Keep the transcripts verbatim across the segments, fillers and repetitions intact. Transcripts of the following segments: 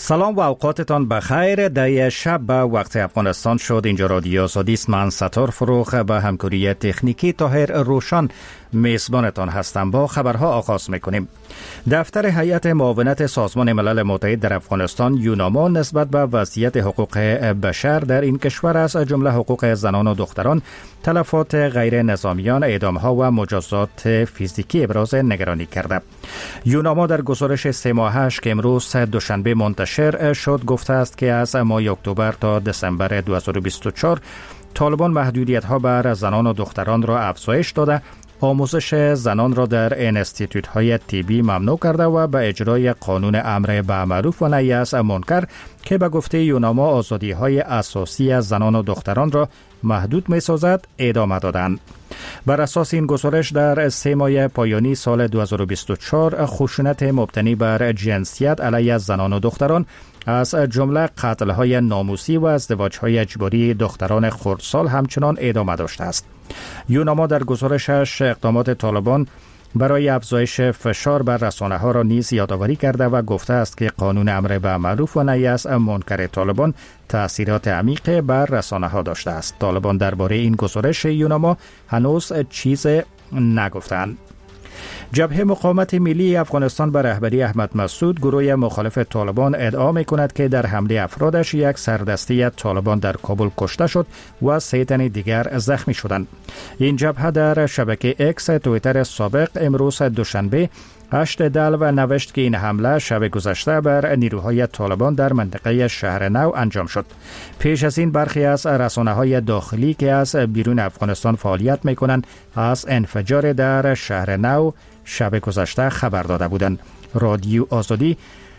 سلام و اوقاتتان بخیر. در شب به وقت افغانستان شد. اینجا رادیو آزادی است. من ستار فروخ به همکاری تکنیکی طاهر روشن میزبانتان هستم. با خبرها آغاز میکنیم. دفتر هیئت معاونت سازمان ملل متحد در افغانستان یوناما نسبت به وضعیت حقوق بشر در این کشور از جمله حقوق زنان و دختران، تلفات غیر نظامیان، اعدامها و مجازات فیزیکی ابراز نگرانی کرده. یوناما در گزارش سه ماهش که امروز دوشنبه منتشر شد گفته است که از ماه اکتبر تا دسامبر دو هزار و بیست و چهار طالبان محدودیت‌ها بر زنان و دختران را افزایش داده، آموزش زنان را در انستیتوت‌های طبی ممنوع کرده و به اجرای قانون امر به معروف و نهی از منکر که به گفته یوناما آزادی‌های اساسی از زنان و دختران را محدود می‌سازد ادامه دادند. بر اساس این گزارش در سه ماه پایانی سال دو هزار و بیست و چهار خشونت مبتنی بر جنسیت علیه زنان و دختران از جمله قتل‌های ناموسی و ازدواج‌های اجباری دختران خردسال همچنان ادامه داشته است. یوناما در گزارشش اقدامات طالبان برای افزایش فشار بر رسانه‌ها را نیز یادآوری کرده و گفته است که قانون امر به معروف و نهی از منکر طالبان تأثیرات عمیق بر رسانه‌ها داشته است. طالبان درباره این گزارش یوناما هنوز چیز نگفتند. جبهه مقاومت ملی افغانستان به رهبری احمد مسعود گروه مخالف طالبان ادعا می‌کند که در حمله افرادش یک سردسته طالبان در کابل کشته شد و سه تن دیگر زخمی شدند. این جبهه در شبکه اکس توییتر سابق امروز دوشنبه هشت دل و نوشت که این حمله شب گذشته بر نیروهای طالبان در منطقه شهر نو انجام شد. پیش از این برخی از رسانه‌های داخلی که از بیرون افغانستان فعالیت می‌کنند از انفجار در شهر نو شب گذشته خبر داده بودند. رادیو آزادی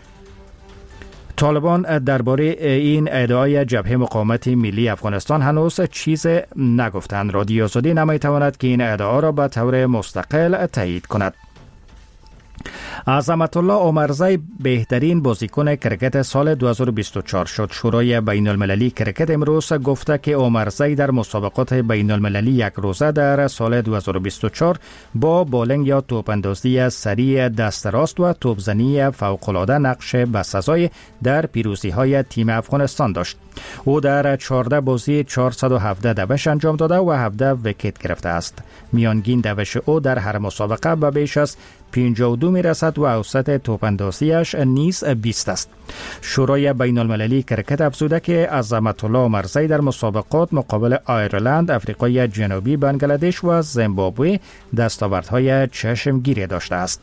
طالبان درباره این ادعای جبهه مقاومت ملی افغانستان هنوز چیز نگفتند. رادیو آزادی نمی‌تواند که این ادعا را به طور مستقل تایید کند. عظمت الله عمرزی بهترین بازیکن کرکت سال دو هزار و بیست و چهار شد. شورای بین المللی کرکت امروز گفته که عمرزی در مسابقات بین المللی یک روزه در سال دو هزار و بیست و چهار با بالینگ یا توپاندازی سریع دست راست و توپزنی فوق‌العاده نقش بسزای در پیروزی های تیم افغانستان داشت. او در چهارده بازی چهارصد و هفده دوش انجام داده و هفده ویکت گرفته است. میانگین دوش او در هر مسابقه به بیش از پنجاه و دو می رسد و اوسط توپاندازیش نیز بیست است. شورای بین المللی کرکت افزوده که عظمت الله عمرزی در مسابقات مقابل آیرلند، آفریقای جنوبی، بنگلادش و زیمبابوه دستاوردهای چشمگیری داشته است.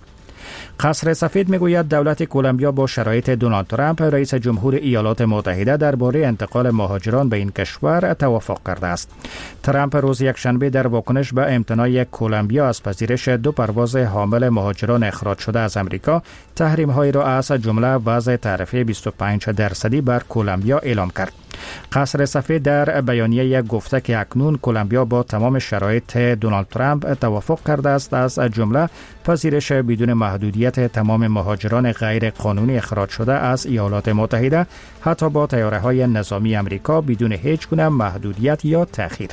قصر سفید میگوید دولت کلمبیا با شرایط دونالد ترامپ رئیس جمهور ایالات متحده درباره انتقال مهاجران به این کشور توافق کرده است. ترامپ روز یکشنبه در واکنش به امتناع کلمبیا از پذیرش دو پرواز حامل مهاجران اخراج شده از امریکا تحریم‌هایی را از جمله وضع تعرفه بیست و پنج درصدی بر کلمبیا اعلام کرد. قصر سفید در بیانیه گفته که اکنون کلمبیا با تمام شرایط دونالد ترامپ توافق کرده است، از جمله پذیرش بدون محدودیت تمام مهاجران غیر قانونی اخراج شده از ایالات متحده، حتی با طیاره‌های نظامی امریکا بدون هیچ گونه محدودیت یا تأخیر.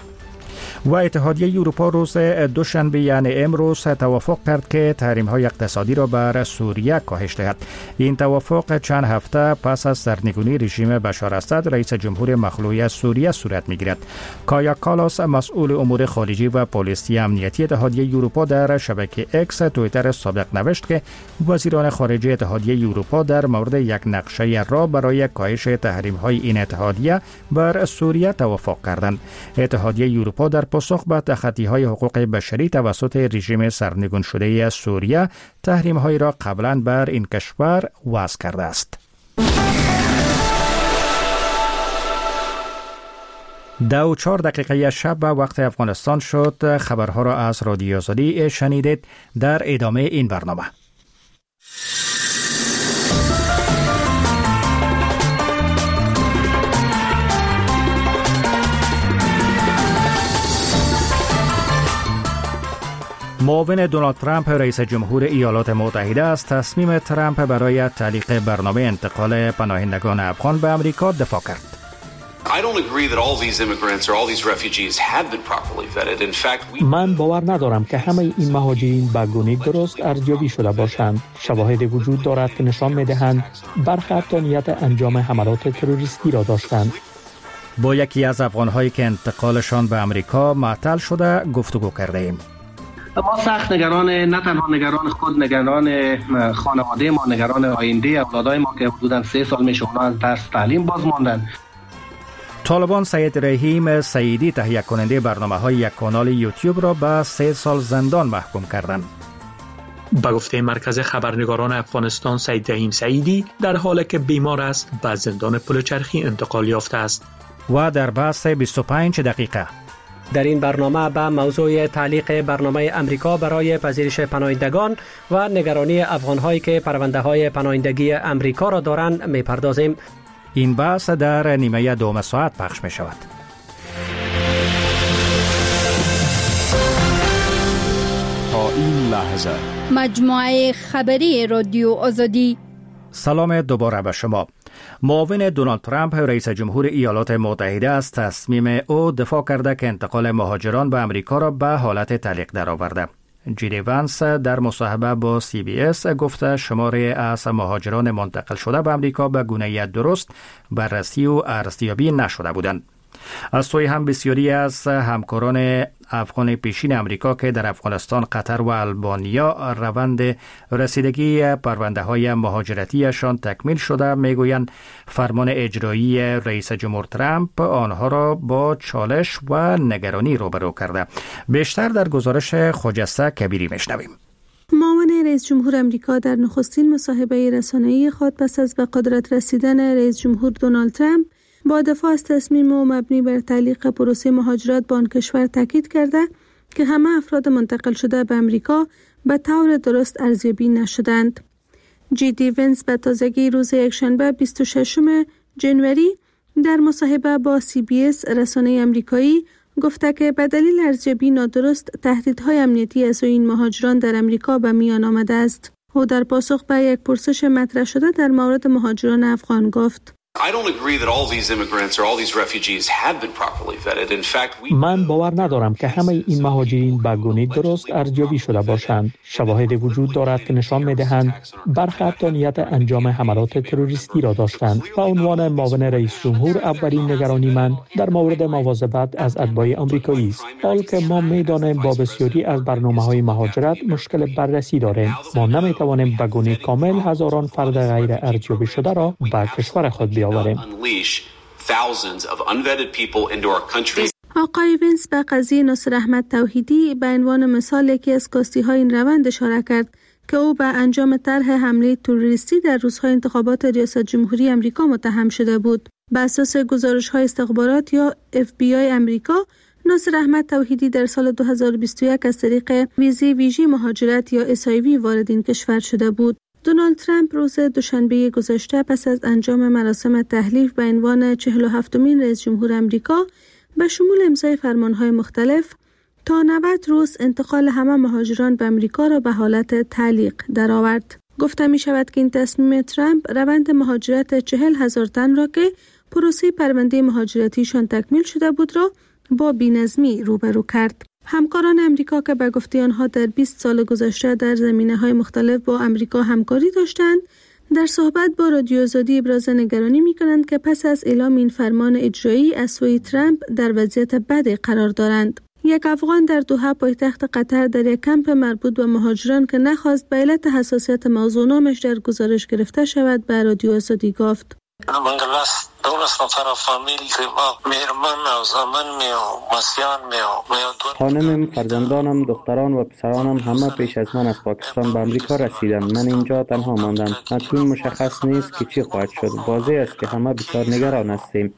و اتحادیه اروپا روز دوشنبه یعنی امروز توافق کرد که تحریم‌های اقتصادی را بر سوریه کاهش دهد. این توافق چند هفته پس از سرنگونی رژیم بشار اسد رئیس جمهور مخلوع سوریه صورت می‌گیرد. کایا کالاس مسئول امور خارجی و پالیسی امنیتی اتحادیه اروپا در شبکه اکس توییتر سابق نوشت که وزیران خارجه اتحادیه اروپا در مورد یک نقشه را برای کاهش تحریم‌های این اتحادیه بر سوریه توافق کردند. اتحادیه اروپا در پاسخ به تخطی‌های حقوق بشری توسط رژیم سرنگون شده سوریه تحریم‌هایی را قبلا بر این کشور وضع کرده است. دو و چهار دقیقه شب به وقت افغانستان شد. خبرها را از رادیو آزادی شنیدید. در ادامه این برنامه معاون دونالد ترامپ رئیس جمهور ایالات متحده از تصمیم ترامپ برای تعلیق برنامه انتقال پناهندگان افغان به امریکا دفاع کرد. من باور ندارم که همه این مهاجرین به گونه درست ارزیابی شده باشند. شواهدی وجود دارد که نشان می‌دهند برخی حتی نیت انجام حملات تروریستی را داشتند. با یکی از افغان‌هایی که انتقالشان به امریکا معطل شده گفتگو کرده ایم. ما سخت نگران، نه تنها نگران خود، نگران خانواده ما، نگران آینده اولادای ما که حدوداً سه سال میشه اونا از درس تعلیم باز ماندن. طالبان سید رحیم سعیدی تهیه کننده برنامه‌های یک کانال یوتیوب را به سه سال زندان محکوم کردند. به گفته مرکز خبرنگاران افغانستان، سید رحیم سعیدی در حالی که بیمار است به زندان پلچرخی انتقال یافته است. و در بحث بیست و پنج دقیقه در این برنامه به موضوع تعلیق برنامه امریکا برای پذیرش پناهندگان و نگرانی افغان‌هایی که پرونده‌های پناهندگی امریکا را دارند می‌پردازیم. این بحث در نیمه دوم ساعت پخش می‌شود. تا این لحظه مجموعه خبری رادیو آزادی. سلام دوباره به شما. معاون دونالد ترامپ رئیس جمهور ایالات متحده از تصمیم او دفاع کرده که انتقال مهاجران به امریکا را به حالت تعلیق درآورده. جیدی وانس در مصاحبه با سی بی اس گفته شماری از مهاجران منتقل شده به امریکا به گونه درست بررسی و ارزیابی نشده بودند. از سوی هم بسیاری از همکاران افغان پیشین امریکا که در افغانستان، قطر و آلبانیا روند رسیدگی پرونده های مهاجرتیشان تکمیل شده، میگویند فرمان اجرایی رئیس جمهور ترامپ آنها را با چالش و نگرانی روبرو کرده. بیشتر در گزارش خجسته کبیری میشنویم. معاون رئیس جمهور امریکا در نخستین مصاحبه رسانه‌ای خود پس از به قدرت رسیدن رئیس جمهور دونالد ترامپ با دفاع از تصمیم او مبنی بر تعلیق پروسه مهاجرت به آن کشور تاکید کرده که همه افراد منتقل شده به امریکا به طور درست ارزیابی نشدند. جیدی وانس به تازگی روز یکشنبه بیست و ششم ژانویه در مصاحبه با سی بی اس رسانه امریکایی گفته که به دلیل ارزیابی نادرست تهدیدهای امنیتی از این مهاجران در امریکا به میان آمده است. او در پاسخ به یک پرسش مطرح شده در مورد مهاجران افغان گفت: من باور ندارم که همه این مهاجرین به گونه درست ارزیابی شده باشند. شواهدی وجود دارد که نشان می‌دهند برخی حتی نیت انجام حملات تروریستی را داشتند. به عنوان معاون رئیس جمهور اولین نگرانی من در مورد مواظبت از اتباع آمریکایی است. حال که ما می‌دانیم با بسیاری از برنامه‌های مهاجرت مشکل بررسی داریم. ما نمی‌توانیم به گونه کامل هزاران فرد غیر ارزیابی شده را به کشور خود بیاوریم. آقای وینس به قضیه ناصر احمد توحیدی به عنوان مثال یکی از کاستی‌های این روند اشاره کرد که او به انجام طرح حمله تروریستی در روزهای انتخابات ریاست جمهوری امریکا متهم شده بود. بر اساس گزارش‌های استخبارات یا اف بی آی امریکا، ناصر احمد توحیدی در سال دو هزار و بیست و یک از طریق ویزی ویژه مهاجرت یا اس آی وی وارد این کشور شده بود. دونالد ترامپ روز دوشنبه گذشته پس از انجام مراسم تحلیف به عنوان چهل و هفتمین رئیس جمهور امریکا به شمول امضای فرمانهای مختلف تا نود روز انتقال همه مهاجران به امریکا را به حالت تعلیق درآورد. گفته می شود که این تصمیم ترامپ روند مهاجرت چهل هزار تن را که پروسه پرونده مهاجرتیشان تکمیل شده بود را با بی‌نظمی روبرو کرد. همکاران امریکا که به گفته آنها در بیست سال گذشته در زمینه‌های مختلف با امریکا همکاری داشتند، در صحبت با رادیو آزادی ابراز نگرانی می‌کنند که پس از اعلام این فرمان اجرایی از سوی ترامپ در وضعیت بدی قرار دارند. یک افغان در دوحه پایتخت قطر در یک کمپ مربوط به مهاجران که نخواست به علت حساسیت موضوع نامش در گزارش گرفته شود به رادیو آزادی گفت: خانمم، فرزندانم، دختران و پسرانم همه پیش از من از پاکستان به امریکا رسیدند. من اینجا تنها ماندم. اکنون مشخص نیست که چی خواهد شد. واضح است که همه بسیار نگران هستیم.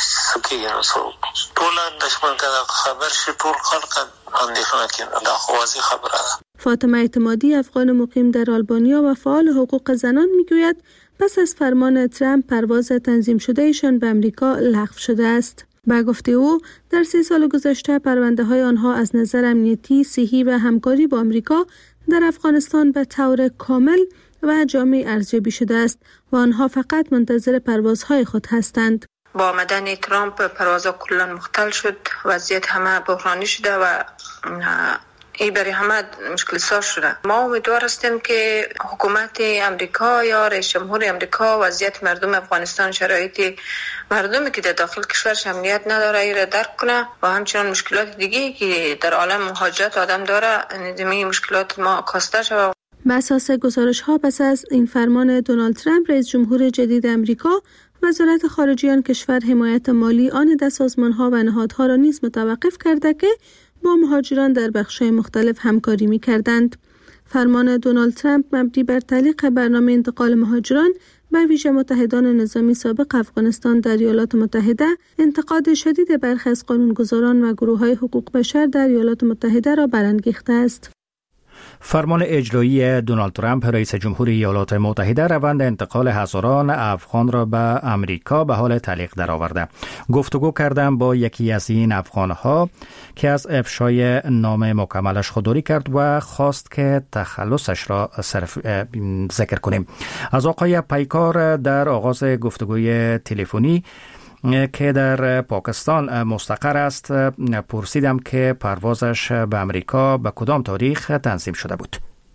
فاطمه اعتمادی، افغان مقیم در آلبانیا و فعال حقوق زنان میگوید پس از فرمان ترامپ پرواز تنظیم شده ایشان به امریکا لغو شده است. به گفته او در سی سال گذشته پرونده های آنها از نظر امنیتی، صحی و همکاری با امریکا در افغانستان به طور کامل و جامع ارزیابی شده است و آنها فقط منتظر پروازهای خود هستند. با آمدن ترامپ پروازها کلا مختل شد، وضعیت همه بحرانی شده و این برای همه مشکل ساز شده. ما امیدوار هستیم که حکومت امریکا یا رئیس جمهور امریکا وضعیت مردم افغانستان، شرایط مردمی که در داخل کشورش امنیت نداره ای را درک کنه و همچنان مشکلات دیگه که در عالم مهاجرت آدم داره نظامی مشکلات ما کاسته شود. بر اساس گزارش ها پس از این فرمان دونالد ترامپ رئیس جمهور جدید امریکا، وزارت خارجه آن کشور حمایت مالی آن ده سازمان ها و نهادها را نیز متوقف کرده که با مهاجران در بخش‌های مختلف همکاری می‌کردند. فرمان دونالد ترامپ مبنی بر تعلیق برنامه انتقال مهاجران به ویژه متحدان نظامی سابق افغانستان در ایالات متحده، انتقاد شدید برخی از قانونگذاران و گروه‌های حقوق بشر در ایالات متحده را برانگیخته است. فرمان اجرایی دونالد ترامپ رئیس جمهور ایالات متحده روند انتقال هزاران افغان را به امریکا به حال تعلیق درآورده. گفتگو کردم با یکی از این افغانها که از افشای نام مکملش خودداری کرد و خواست که تخلصش را صرف ذکر کنیم. از آقای پیکار در آغاز گفتگوی تلفنی که در پاکستان مستقر است پرسیدم که پروازش به امریکا به کدام تاریخ تنظیم شده بود.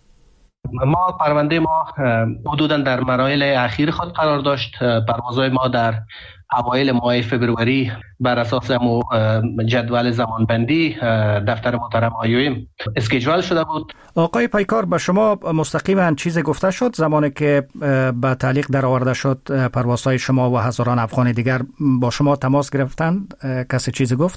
ما پرونده ما حدوداً در مراحل اخیر خود قرار داشت. پروازهای ما در اوایل ماه فبروری بر اساس جدول زمانبندی دفتر محترم آیویم اسکیجول شده بود. آقای پیکار، به شما مستقیما چیزی گفته شد زمانی که به تعلیق در آورده شد پروازهای شما و هزاران افغان دیگر با شما تماس گرفتند؟ کسی چیزی گفت؟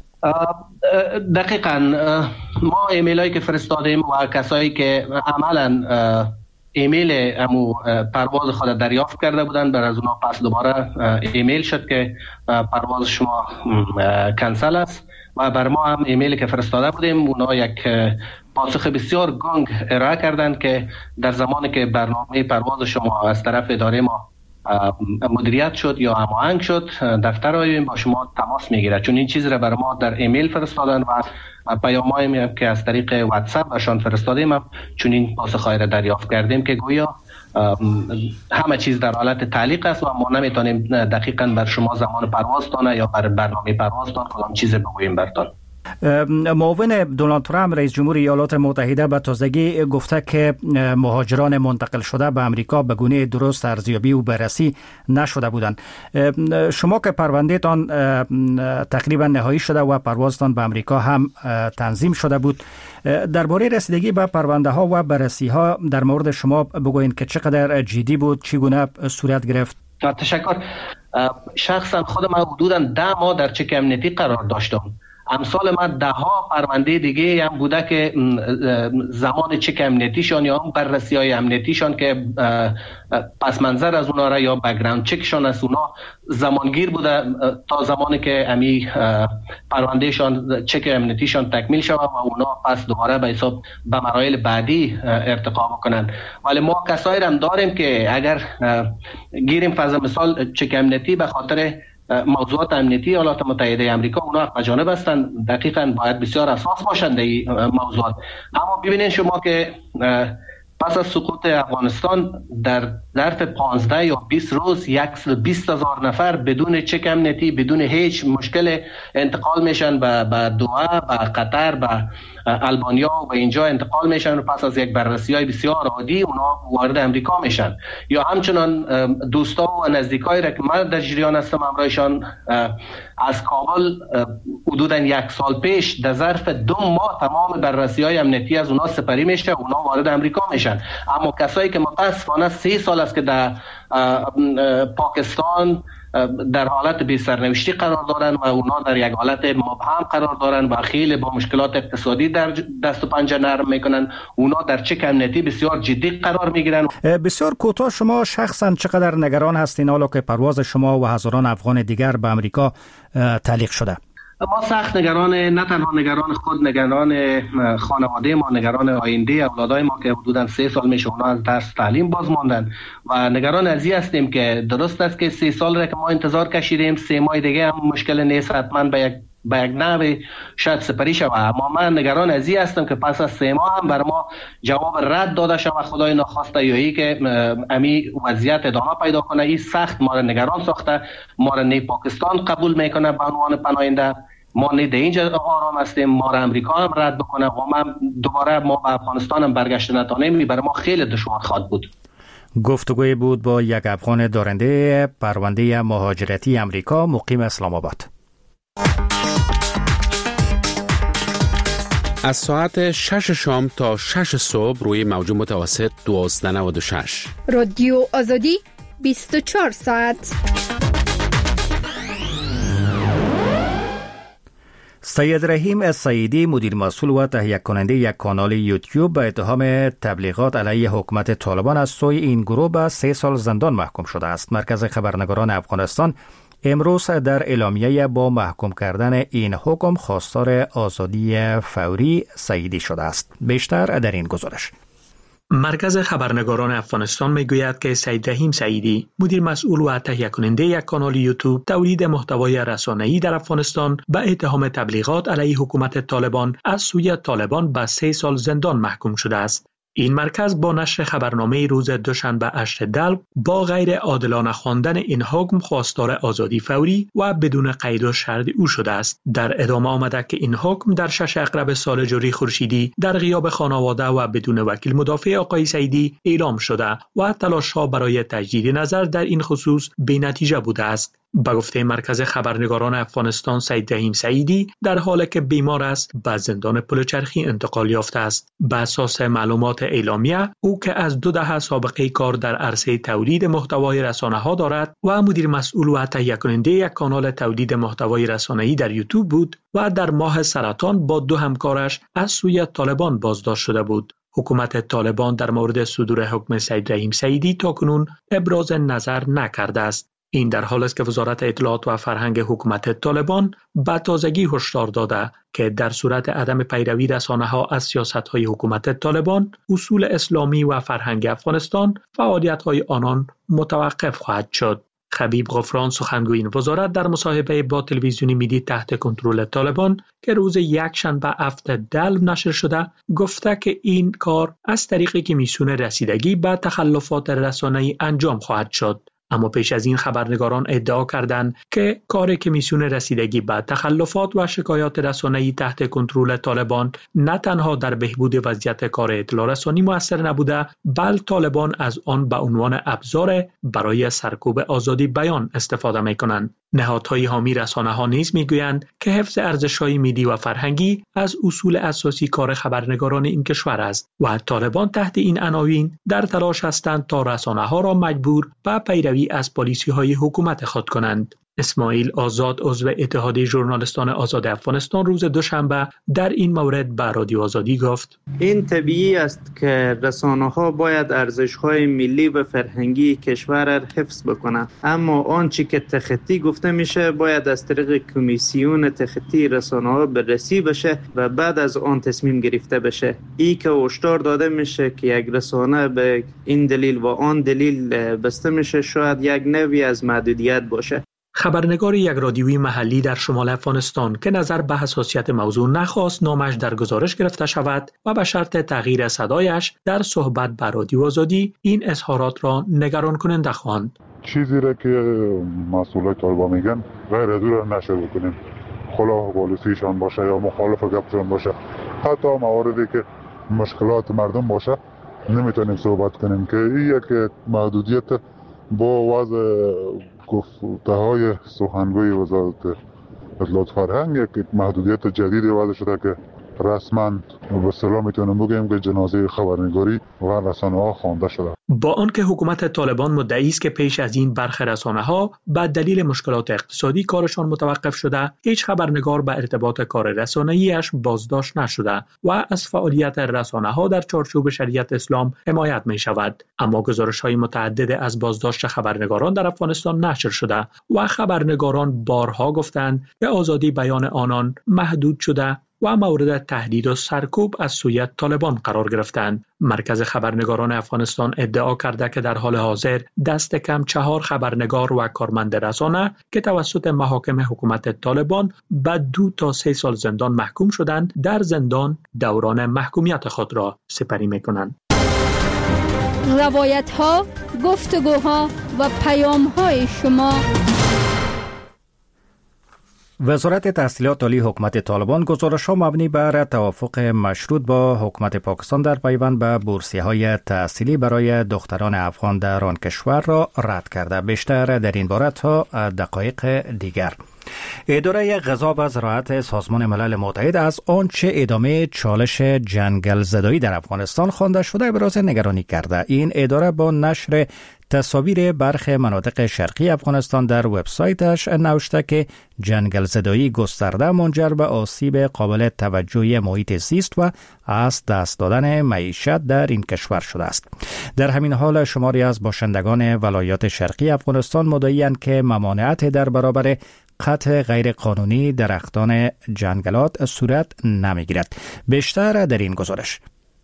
دقیقاً ما ایمیل هایی که فرستادیم و کسایی که عملاً ایمیل امو پرواز خود دریافت کرده بودن بر از اونا پس دوباره ایمیل شد که پرواز شما کنسل است و بر ما هم ایمیلی که فرستاده بودیم اونا یک پاسخ بسیار گنگ ارائه کردند که در زمانی که برنامه پرواز شما از طرف اداره ما مدیریت شد یا هماهنگ شد، دفتر آیویم با شما تماس میگیره. چون این چیز را بر ما در ایمیل فرستادن و پیام‌هایی که از طریق واتساپ برشان فرستادیم چون این پاسخ‌های را دریافت کردیم که گویا همه چیز در حالت تعلیق است و ما نمیتونیم دقیقاً بر شما زمان پروازتان یا بر برنامه پروازتان کدام چیز بگوییم برتان. معاون دونالد ترامپ رئیس جمهور ایالات متحده به تازگی گفته که مهاجران منتقل شده به امریکا به گونه درست ارزیابی و بررسی نشده بودند. شما که پرونده تان تقریبا نهایی شده و پروازتان به امریکا هم تنظیم شده بود، درباره رسیدگی به پرونده ها و بررسی ها در مورد شما بگوین که چقدر جدی بود، چگونه صورت گرفت؟ تشکر. شخصا خودم حدوداً ده ماه در چک امنیتی قرار داشتم. امثال ما ده ها پرونده دیگه هم بوده که زمان چک امنیتیشان یا هم بررسی های امنیتیشان که پس منظر از اونا را یا بک‌گراند چکشان از اونا زمانگیر بوده تا زمانی که امی پروندهشان چک امنیتیشان تکمیل شود و اونا پس دوباره به حساب به مراحل بعدی ارتقا بکنن. ولی ما کسایی هم داریم که اگر گیریم فرض مثال چک امنیتی به خاطر موضوعات امنیتی ایالات متحده آمریکا اونا جانب هستند، دقیقاً باید بسیار اساس باشند این موضوعات. اما ببینید شما که پس از سقوط افغانستان در ظرف پانزده یا بیست روز صد و بیست هزار نفر بدون چک امنیتی، بدون هیچ مشکل انتقال میشن به به دوحه، به قطر، به آلبانیا و اینجا انتقال میشن و پس از یک بررسی‌های بسیار عادی اونا وارد امریکا میشن. یا همچنان دوستا و نزدیکایی را که من در جریان هستم همراهشان از کابل حدوداً یک سال پیش در ظرف دو ماه تمام بررسی‌های امنیتی از اونا سپری میشه، اونا وارد امریکا میشن. اما کسایی که متاسفانه سه سال است که در پاکستان در حالت بی سرنوشتی قرار دارن و اونا در یک حالت مبهم قرار دارن و خیلی با مشکلات اقتصادی در دست و پنجه نرم میکنن، اونا در چک امنیتی بسیار جدی قرار میگیرن. بسیار کوتاه، شما شخصا چقدر نگران هستین حالا که پرواز شما و هزاران افغان دیگر به امریکا تعلیق شده؟ ما سخت نگران، نه تنها نگران خود، نگران خانواده ما، نگران آینده اولادای ما که حدوداً سه سال میشه اونا از درس تعلیم باز ماندن و نگران از این هستیم که درست است که سه سال را که ما انتظار کشیدیم، سه ماه دیگه هم مشکل نیست، حتما به یک به یک نحو شاید سپری شود. اما من نگران از این هستم که پس از سه ماه هم بر ما جواب رد داده شود، خدای ناخواسته، یا ای که امی وضعیت ادامه پیدا کنه. این سخت ما را نگران ساخته. ما را نه پاکستان قبول میکنه به عنوان پناهنده، ما نه در اینجا آرام هستیم، ما را امریکا هم رد بکنه و ما دوباره ما به افغانستان هم برگشت نتانیم. برای ما خیلی دشوار خواهد بود. گفتگوی بود با یک افغان دارنده پرونده مهاجرتی امریکا مقیم اسلام آباد. از ساعت شش شام تا شش صبح روی موج متوسط دوازده نود و شش. رادیو آزادی بیست و چهار ساعت. سید رحیم سعیدی، مدیر مسئول و تهیه کننده یک کانال یوتیوب، به اتهام تبلیغات علیه حکومت طالبان از سوی این گروه به سه سال زندان محکوم شده است. مرکز خبرنگاران افغانستان امروز در اعلامیه با محکوم کردن این حکم خواستار آزادی فوری سعیدی شده است. بیشتر در این گزارش. مرکز خبرنگاران افغانستان میگوید که سید رحیم سعیدی، مدیر مسئول و تهیه کننده یک کانال یوتیوب تولید محتوای رسانه‌ای در افغانستان، به اتهام تبلیغات علیه حکومت طالبان از سوی طالبان به سه سال زندان محکوم شده است. این مرکز با نشر خبرنامه روز دوشنبه هشت دلو با غیر عادلانه خواندن این حکم خواستار آزادی فوری و بدون قید و شرط او شده است. در ادامه آمده که این حکم در شش اکرب سال جاری خورشیدی در غیاب خانواده و بدون وکیل مدافع آقای سعیدی اعلام شده و تلاش‌ها برای تجدید نظر در این خصوص بی‌نتیجه بوده است. به گفته مرکز خبرنگاران افغانستان، سید رحیم سعیدی در حالی که بیمار است به زندان پلچرخی انتقال یافته است. به اساس معلومات اعلامیه، او که از دو دهه سابقه کار در عرصه تولید محتوای رسانه‌ها دارد و مدیر مسئول و تهیه کننده یک کانال تولید محتوای رسانه‌ای در یوتیوب بود و در ماه سرطان با دو همکارش از سوی طالبان بازداشت شده بود. حکومت طالبان در مورد صدور حکم سید رحیم سعیدی تاکنون ابراز نظر نکرده است. این در حالی است که وزارت اطلاعات و فرهنگ حکومت طالبان به تازگی هشدار داده که در صورت عدم پیروی رسانه‌ها از سیاست‌های حکومت طالبان، اصول اسلامی و فرهنگ افغانستان، فعالیت‌های آنان متوقف خواهد شد. خبیب غفران، سخنگوی این وزارت، در مصاحبه با تلویزیونی میدی تحت کنترل طالبان که روز یک شنبه هفت دلو نشر شده، گفته که این کار از طریق کمیسیون رسیدگی به تخلفات رسانه‌ای انجام خواهد شد. اما پیش از این خبرنگاران ادعا کردند که کار کمیسیون رسیدگی به تخلفات و شکایات رسانه‌ای تحت کنترل طالبان نه تنها در بهبود وضعیت کار اطلاع رسانی مؤثر نبوده، بلکه طالبان از آن به عنوان ابزار برای سرکوب آزادی بیان استفاده می‌کنند. نهادهای حامی رسانه‌ها نیز می‌گویند که حفظ ارزش‌های ملی و فرهنگی از اصول اساسی کار خبرنگاران این کشور است و طالبان تحت این عناوین در تلاش هستند تا رسانه‌ها را مجبور به پیروی از پالیسی‌های حکومت خود کنند. اسماعیل آزاد، عضو اتحادیه ژورنالیستان آزاد افغانستان، روز دوشنبه در این مورد به رادیو آزادی گفت: این طبیعی است که رسانه‌ها باید ارزش‌های ملی و فرهنگی کشور را حفظ بکنند، اما آنچه که تخطی گفته میشه باید از طریق کمیسیون تخطی رسانه‌ها بررسی بشه و بعد از آن تصمیم گرفته بشه. ای که هشدار داده میشه که یک رسانه به این دلیل و آن دلیل بسته میشه، شاید یک نوعی از محدودیت باشه. خبرنگار یک رادیویی محلی در شمال افغانستان که نظر به حساسیت موضوع نخواست نامش در گزارش گرفته شود و به شرط تغییر صدایش در صحبت با رادیو آزادی این اظهارات را نگران کننده خواند. چیزی را که مسئولای طالبان میگن غیر از او را نشر بکنیم، خلاف پالیسیشان باشه یا مخالف گپشان باشه، حتی مواردی که مشکلات مردم باشه نمیتونیم صحبت کنیم که این یک محدودیت با وضع گفته های سخنگوی وزارت اطلاعات فرهنگ، یک محدودیت جدیدی وضع شده که رسما به اصطلاح میتونیم بگیم که جنازه خبرنگاری و رسانه‌ها خوانده شده. با آنکه حکومت طالبان مدعی است که پیش از این برخی رسانه‌ها به دلیل مشکلات اقتصادی کارشان متوقف شده، هیچ خبرنگار به ارتباط کار رسانه‌ایش بازداشت نشده و از فعالیت رسانه‌ها در چارچوب شریعت اسلام حمایت می‌شود. اما گزارش‌های متعدد از بازداشت خبرنگاران در افغانستان نشر شده و خبرنگاران بارها گفتند که آزادی بیان آنان محدود شده و مورد تهدید و سرکوب از سوی طالبان قرار گرفتند. مرکز خبرنگاران افغانستان ادعا کرده که در حال حاضر دست کم چهار خبرنگار و کارمند رسانه که توسط محاکم حکومت طالبان به دو تا سه سال زندان محکوم شدند در زندان دوران محکومیت خود را سپری می‌کنند. روایت ها، گفتگوها و پیام های شما. وزارت تحصیلات عالی حکومت طالبان گزارش‌ها مبنی بر توافق مشروط با حکومت پاکستان در پیوند به بورسیه‌های تحصیلی برای دختران افغان در آن کشور را رد کرده. بیشتر در این باره تا دقایق دیگر. اداره غذا و زراعت سازمان ملل متحد از آنچه ادامه چالش جنگل زدایی در افغانستان خوانده شده ابراز نگرانی کرده. این اداره با نشر تصاویر برخی مناطق شرقی افغانستان در وبسایتش نوشته که جنگل زدایی گسترده منجر به آسیب قابل توجهی محیط زیست و از دست دادن معیشت در این کشور شده است. در همین حال شماری از باشندگان ولایات شرقی افغانستان مدعی‌اند که ممانعت در برابر قطع غیر قانونی درختان جنگلات صورت نمیگیرد. بیشتر در این گزارش.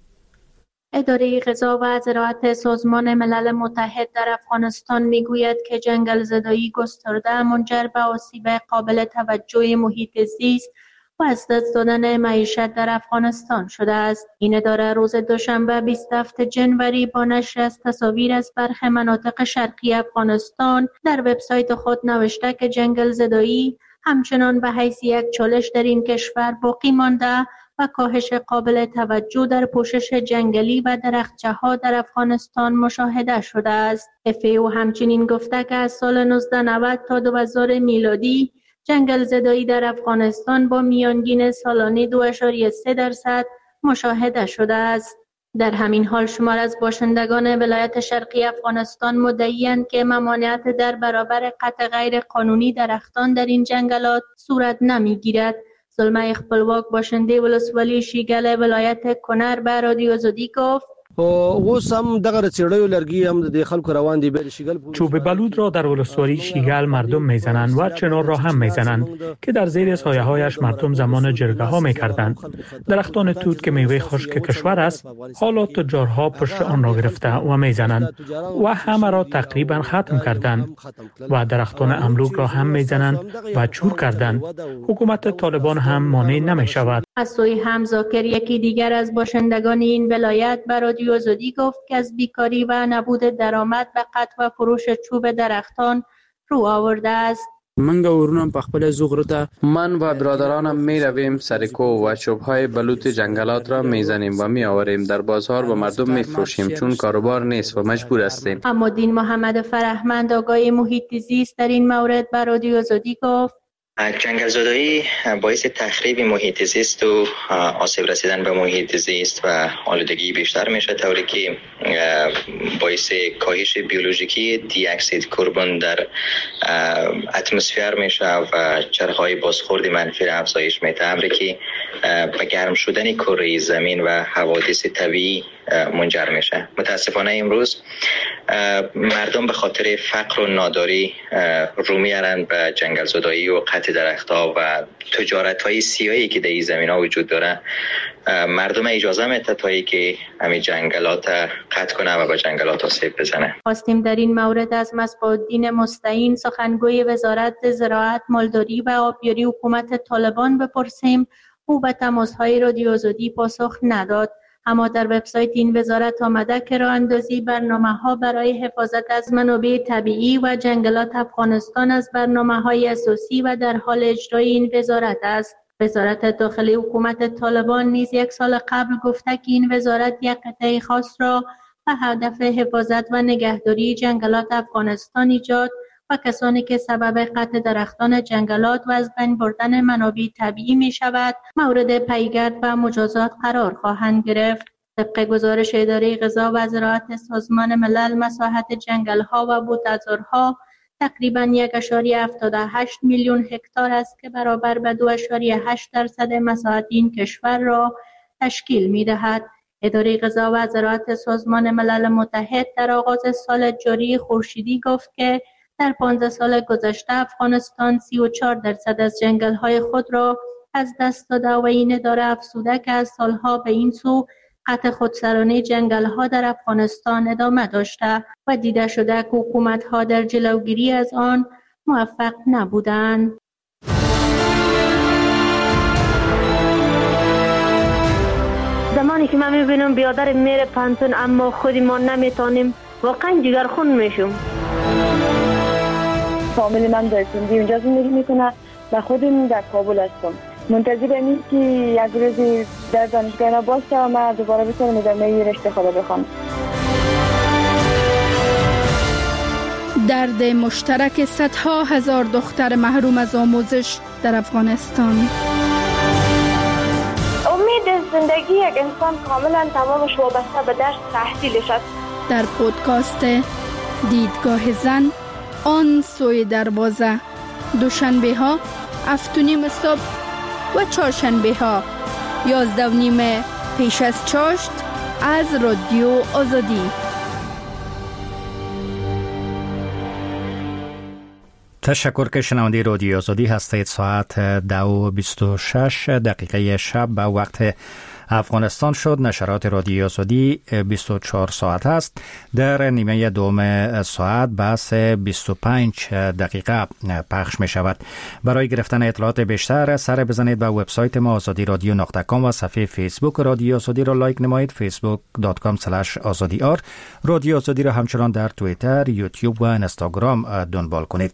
اداره غذا و زراعت سازمان ملل متحد در افغانستان میگوید که جنگل زدایی گسترده منجر به آسیب قابل توجه محیط زیست و از دست دادن معیشت در افغانستان شده است. این اداره روز دوشنبه بیست و هفتم ژانویه با نشر از تصاویر از برخی مناطق شرقی افغانستان در وبسایت خود نوشته که جنگل زدایی همچنان به حیث یک چالش در این کشور باقی مانده و کاهش قابل توجه در پوشش جنگلی و درختچه‌ها در افغانستان مشاهده شده است. اف ای او همچنین گفته که از سال نوزده نود تا دو هزار میلادی جنگل زدایی در افغانستان با میانگین سالانه دو ممیز سه درصد مشاهده شده است. در همین حال شمار از باشندگان ولایت شرقی افغانستان مدعی‌اند که ممانعت در برابر قطع غیر قانونی درختان در این جنگلات صورت نمی‌گیرد. زلمه خپلواک باشنده ولسوالی شیګل ولایت کنر به رادیو زودی گفت اوس هم دغه چړیو لرګي هم د خلکو روان دي به شیګل چوب بلود را در ولسوالی شیګل مردم میزنند و چنار را هم میزنند که در زیر سایه هایش مردم زمان جرگه ها میکردند. درختان توت که میوه خشک کشور است حالا تجارها پشت آن را گرفته و میزنند و همه را تقریبا ختم کردند و درختان املوک را هم میزنند و چور کردند. حکومت طالبان هم مانع نمیشود. از سوی هم زاکر یکی دیگر از باشندگان این ولایت به رادیو زودی گفت که از بیکاری و نبود درآمد به قطع و فروش چوب درختان رو آورده است. من ورونم په خپل زغرته من و برادرانم می رویم سرکو و چوب‌های بلوط جنگلات را میزنیم و می آوریم در بازار و مردم می فروشیم چون کاروبار نیست و مجبور هستیم. اما دین محمد فرهمند آگای محیط زیست در این مورد به رادیو زودی گفت جنگل زدایی باعث تخریب محیط زیست و آسیب رسیدن به محیط زیست و آلودگی بیشتر میشه، طوری که باعث کاهش بیولوژیکی دی اکسید کربن در اتمسفر میشه و چرخهای بازخورد منفی را افزایش میده، امری که به گرم شدن کره زمین و حوادث طبیعی منجر میشه. متاسفانه امروز مردم به خاطر فقر و ناداری رو میارن به جنگل زدایی و قطع درختها و تجارت های سیاهی که در این زمین ها وجود داره. مردم اجازه میده تا که همین جنگلات قطع کنه و به جنگلات آسیب بزنه. خواستیم در این مورد از مصباح‌الدین مستعین سخنگوی وزارت زراعت، مالداری و آبیاری حکومت طالبان بپرسیم. او به تماس‌های رادیو زودی پاسخ نداد. اما در وبسایت این وزارت آمده که راه اندازی برنامه‌ها برای حفاظت از منابع طبیعی و جنگلات افغانستان از برنامه‌های اساسی و در حال اجرای این وزارت است. وزارت داخلی حکومت طالبان نیز یک سال قبل گفته که این وزارت یک قطعه خاص را به هدف حفاظت و نگهداری جنگلات افغانستان ایجاد و کسانی که سبب قطع درختان جنگلات و از بین بردن منابع طبیعی می شود مورد پیگرد و مجازات قرار خواهند گرفت. طبق گزارش اداره غذا و زراعت سازمان ملل، مساحت جنگل‌ها و بوته‌زارها تقریباً یک ممیز هفتاد و هشت میلیون هکتار است که برابر به دو ممیز هشت درصد مساحت این کشور را تشکیل می‌دهد. اداره غذا و زراعت سازمان ملل متحد در آغاز سال جاری خورشیدی گفت که در پانزده سال گذشته افغانستان سی و چهار درصد از جنگل‌های خود را از دست داده و این اداره افزوده که از سالها به این سو قطع خودسرانه جنگل‌ها در افغانستان ادامه داشته و دیده شده که حکومت‌ها در جلوگیری از آن موفق نبودند. زمانی که من میبینم بیادر میره پانتون اما خودی ما نمیتونیم، واقعا جگرخون میشم. فامیل من در سندی اونجا زندگی میکنه و خودم در کابل هستم. منتظر اینیم که یک روزی در دانشگاه باشه و من دوباره بتونم ادامه رشته خود بخونم. درد مشترک صدها هزار دختر محروم از آموزش در افغانستان. امید زندگی یک انسان کاملا تمامش وابسته به درس تحصیلش است. در پودکاست دیدگاه زن، آن سوی دروازه، دوشنبه ها هفت و نیم صبح و چهارشنبه ها یازده و نیم پیش از چاشت از رادیو آزادی. تشکر که شنونده رادیو آزادی هستید. ساعت دو و بیست و شش دقیقه شب به وقت افغانستان شد. نشرات رادیو آزادی بیست و چهار ساعت است. در نیمه دوم ساعت بحث بیست و پنج دقیقه پخش می شود. برای گرفتن اطلاعات بیشتر سر بزنید به وبسایت ما آزادی رادیو نقطه کام و صفحه فیسبوک رادیو آزادی را لایک نمایید. فیسبوک دات کام اسلش آزادی آر. رادیو آزادی را همچنان در توییتر، یوتیوب و اینستاگرام دنبال کنید.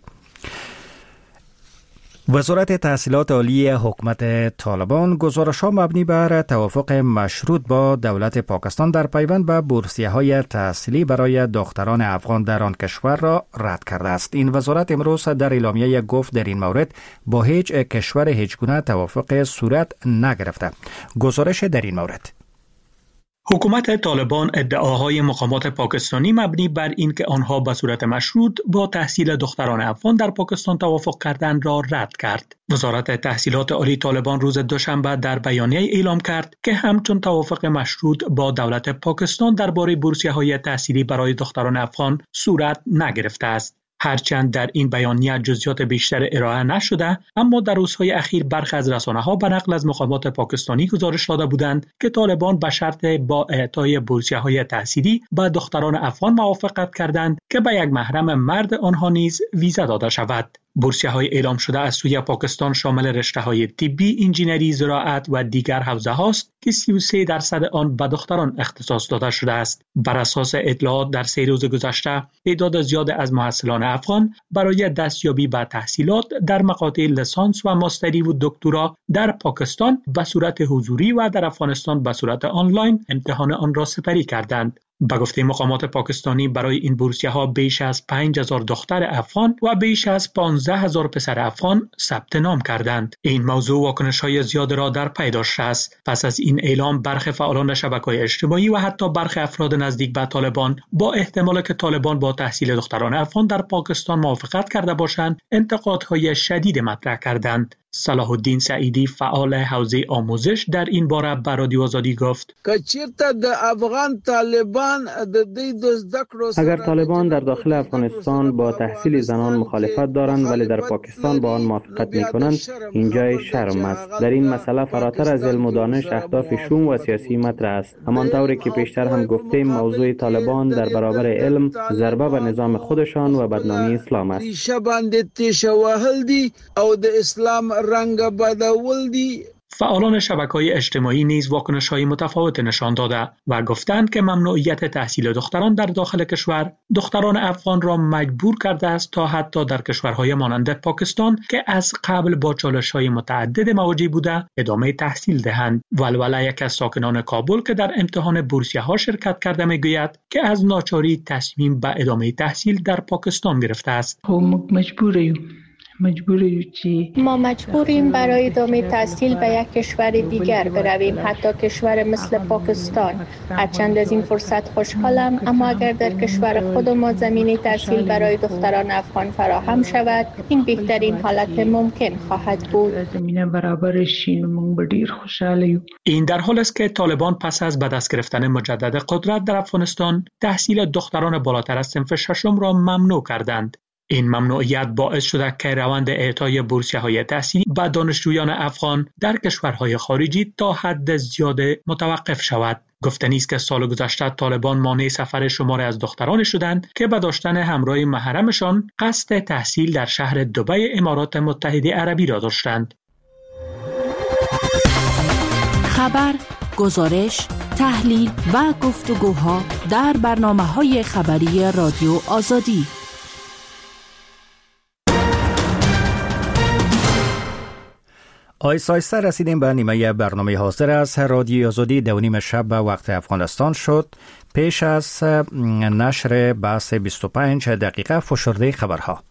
وزارت تحصیلات عالی حکومت طالبان گزارش‌ها مبنی بر توافق مشروط با دولت پاکستان در پیوند به بورسیه‌های تحصیلی برای دختران افغان در آن کشور را رد کرده است. این وزارت امروز در اعلامیه گفت در این مورد با هیچ کشور هیچگونه توافق صورت نگرفته. گزارش در این مورد: حکومت طالبان ادعاهای مقامات پاکستانی مبنی بر این که آنها به صورت مشروط با تحصیل دختران افغان در پاکستان توافق کردند را رد کرد. وزارت تحصیلات عالی طالبان روز دوشنبه در بیانیه اعلام کرد که همچون توافق مشروط با دولت پاکستان درباره بورسیه‌های تحصیلی برای دختران افغان صورت نگرفته است. هرچند در این بیانیه جزئیات بیشتر ارائه نشده، اما در روزهای اخیر برخی از رسانه‌ها به نقل از مقامات پاکستانی گزارش داده بودند که طالبان به شرط با اعطای بورسیه‌های تحصیلی به دختران افغان موافقت کردند که به یک محرم مرد آنها نیز ویزا داده شود. بورسیه‌های اعلام شده از سوی پاکستان شامل رشته‌های طبی، انجینری، زراعت و دیگر حوزه هاست که سی و سه درصد آن به دختران اختصاص داده شده است. بر اساس اطلاعات در سه روز گذشته، تعداد زیاد از محصلان افغان برای دستیابی به تحصیلات در مقاطع لیسانس و ماستری و دکترا در پاکستان به صورت حضوری و در افغانستان به صورت آنلاین امتحان آن را سپری کردند. به گفته مقامات پاکستانی برای این بورسیه‌ها بیش از پنج هزار دختر افغان و بیش از پانزده هزار پسر افغان ثبت نام کردند. این موضوع واکنش‌های زیاد را در پی داشته است. پس از این اعلام برخی فعالان شبکه‌های اجتماعی و حتی برخی افراد نزدیک به طالبان با احتمال که طالبان با تحصیل دختران افغان در پاکستان موافقت کرده باشند انتقادهای شدید مطرح کردند. صلاح الدین سعیدی فعال حوزه آموزش در این باره به رادیو آزادی گفت: اگر طالبان در داخل افغانستان با تحصیل زنان مخالفت دارند ولی در پاکستان با آن موافقت می‌کنند، این جای شرم است. در این مسئله فراتر از علم و دانش اهداف شوم و سیاسی مطرح است. همانطوری که پیشتر هم گفتیم، موضوع طالبان در برابر علم ضربه به نظام خودشان و بدنامی اسلام است. رنگ بدول دی. فعالان شبکه‌های اجتماعی نیز واکنش‌های متفاوت نشان داده و گفتند که ممنوعیت تحصیل دختران در داخل کشور دختران افغان را مجبور کرده است تا حتی در کشورهای مانند پاکستان که از قبل با چالش‌های متعدد مواجه بوده ادامه تحصیل دهند. ولوله یک از ساکنان کابل که در امتحان بورسیه‌ها شرکت کرده میگوید که از ناچاری تصمیم به ادامه تحصیل در پاکستان گرفته است. مجبوریم ما مجبوریم برای ادامه تحصیل به یک کشور دیگر برویم، حتی کشور مثل پاکستان. هرچند از این فرصت خوشحالم، اما اگر در کشور خود ما زمینه تحصیل برای دختران افغان فراهم شود، این بهترین حالت ممکن خواهد بود. این در حال است که طالبان پس از به دست گرفتن مجدد قدرت در افغانستان تحصیل دختران بالاتر از صنف ششم را ممنوع کردند. این ممنوعیت باعث شده که روند اعطای بورسیه‌های تحصیلی به دانشجویان افغان در کشورهای خارجی تا حد زیاد متوقف شود. گفتنی است که سال گذشته طالبان مانع سفر شماری از دختران شدند که به داشتن همراه محرمشان قصد تحصیل در شهر دبی امارات متحده عربی را داشتند. خبر، گزارش، تحلیل و گفتگوها در برنامه‌های خبری رادیو آزادی. آیسته آیسته رسیدیم به نیمه برنامه حاضر از رادیو آزادی. دو نیم شب به وقت افغانستان شد. پیش از نشر بحث بیست و پنج دقیقه فشرده خبرها.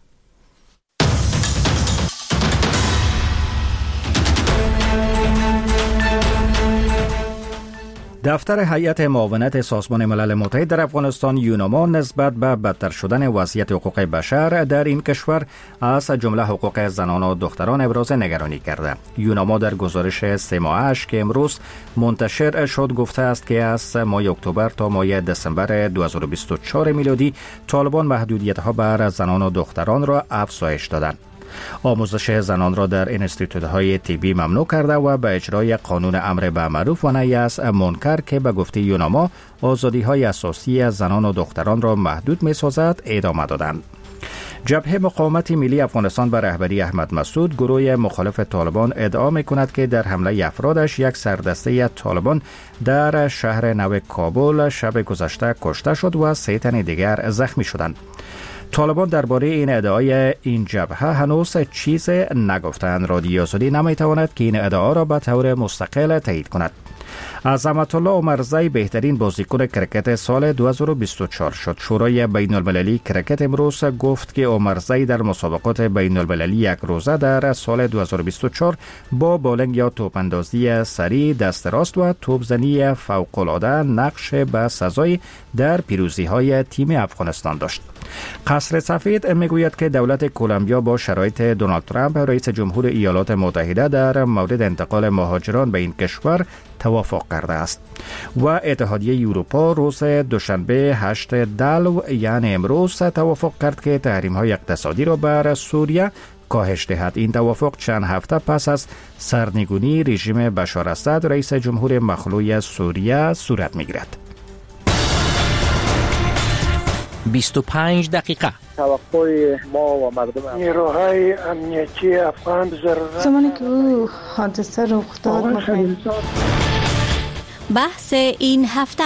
دفتر هیئت معاونت سازمان ملل متحد در افغانستان یوناما نسبت به بدتر شدن وضعیت حقوق بشر در این کشور از جمله حقوق زنان و دختران ابراز نگرانی کرده. یوناما در گزارش سه ماهش که امروز منتشر شد گفته است که از ماه اکتبر تا ماه دسامبر دو هزار و بیست و چهار میلادی طالبان محدودیت‌ها بر زنان و دختران را افزایش دادند. آموزش زنان را در انستیتوت‌های طبی ممنوع کرده و به اجرای قانون امر به معروف و نهی از منکر که به گفته یوناما آزادی‌های اساسی زنان و دختران را محدود می‌سازد ادامه دادند. جبهه مقاومت ملی افغانستان به رهبری احمد مسعود گروه مخالف طالبان ادعا می‌کند که در حمله افرادش یک سردسته طالبان در شهر نو کابل شب گذشته کشته شد و سه تن دیگر زخمی شدند. طالبان درباره این ادعای این جبهه هنوز چیز نگفتند. رادیو آزادی نمیتواند که این ادعا را به طور مستقل تایید کند. عظمت الله عمرزی بهترین بازیکن کرکت سال دو هزار و بیست و چهار شد. شورای بین المللی کرکت امروز گفت که عمرزی در مسابقات بین المللی یک روزه در سال دو هزار و بیست و چهار با بالنگ یا توپاندازی سریع، دست راست و توپزنی فوق‌العاده نقش به سزای در پیروزی های تیم افغانستان داشت. قصر سفید میگوید که دولت کلمبیا با شرایط دونالد ترامپ رئیس جمهور ایالات متحده در مورد انتقال مهاجران به این کشور توافق کرده است و اتحادیه اروپا روز دوشنبه هشت دلو یعنی امروز توافق کرد که تحریم‌های اقتصادی را بر سوریه کاهش دهد. این توافق چند هفته پس از سرنگونی رژیم بشار اسد رئیس جمهور مخلوع سوریه صورت می‌گیرد. بیست و پنج دقیقه. توقع ما و مردم نیروهای امنیتی افغان ضرورت زمانی که او حادثه رخ داد بحث این هفته.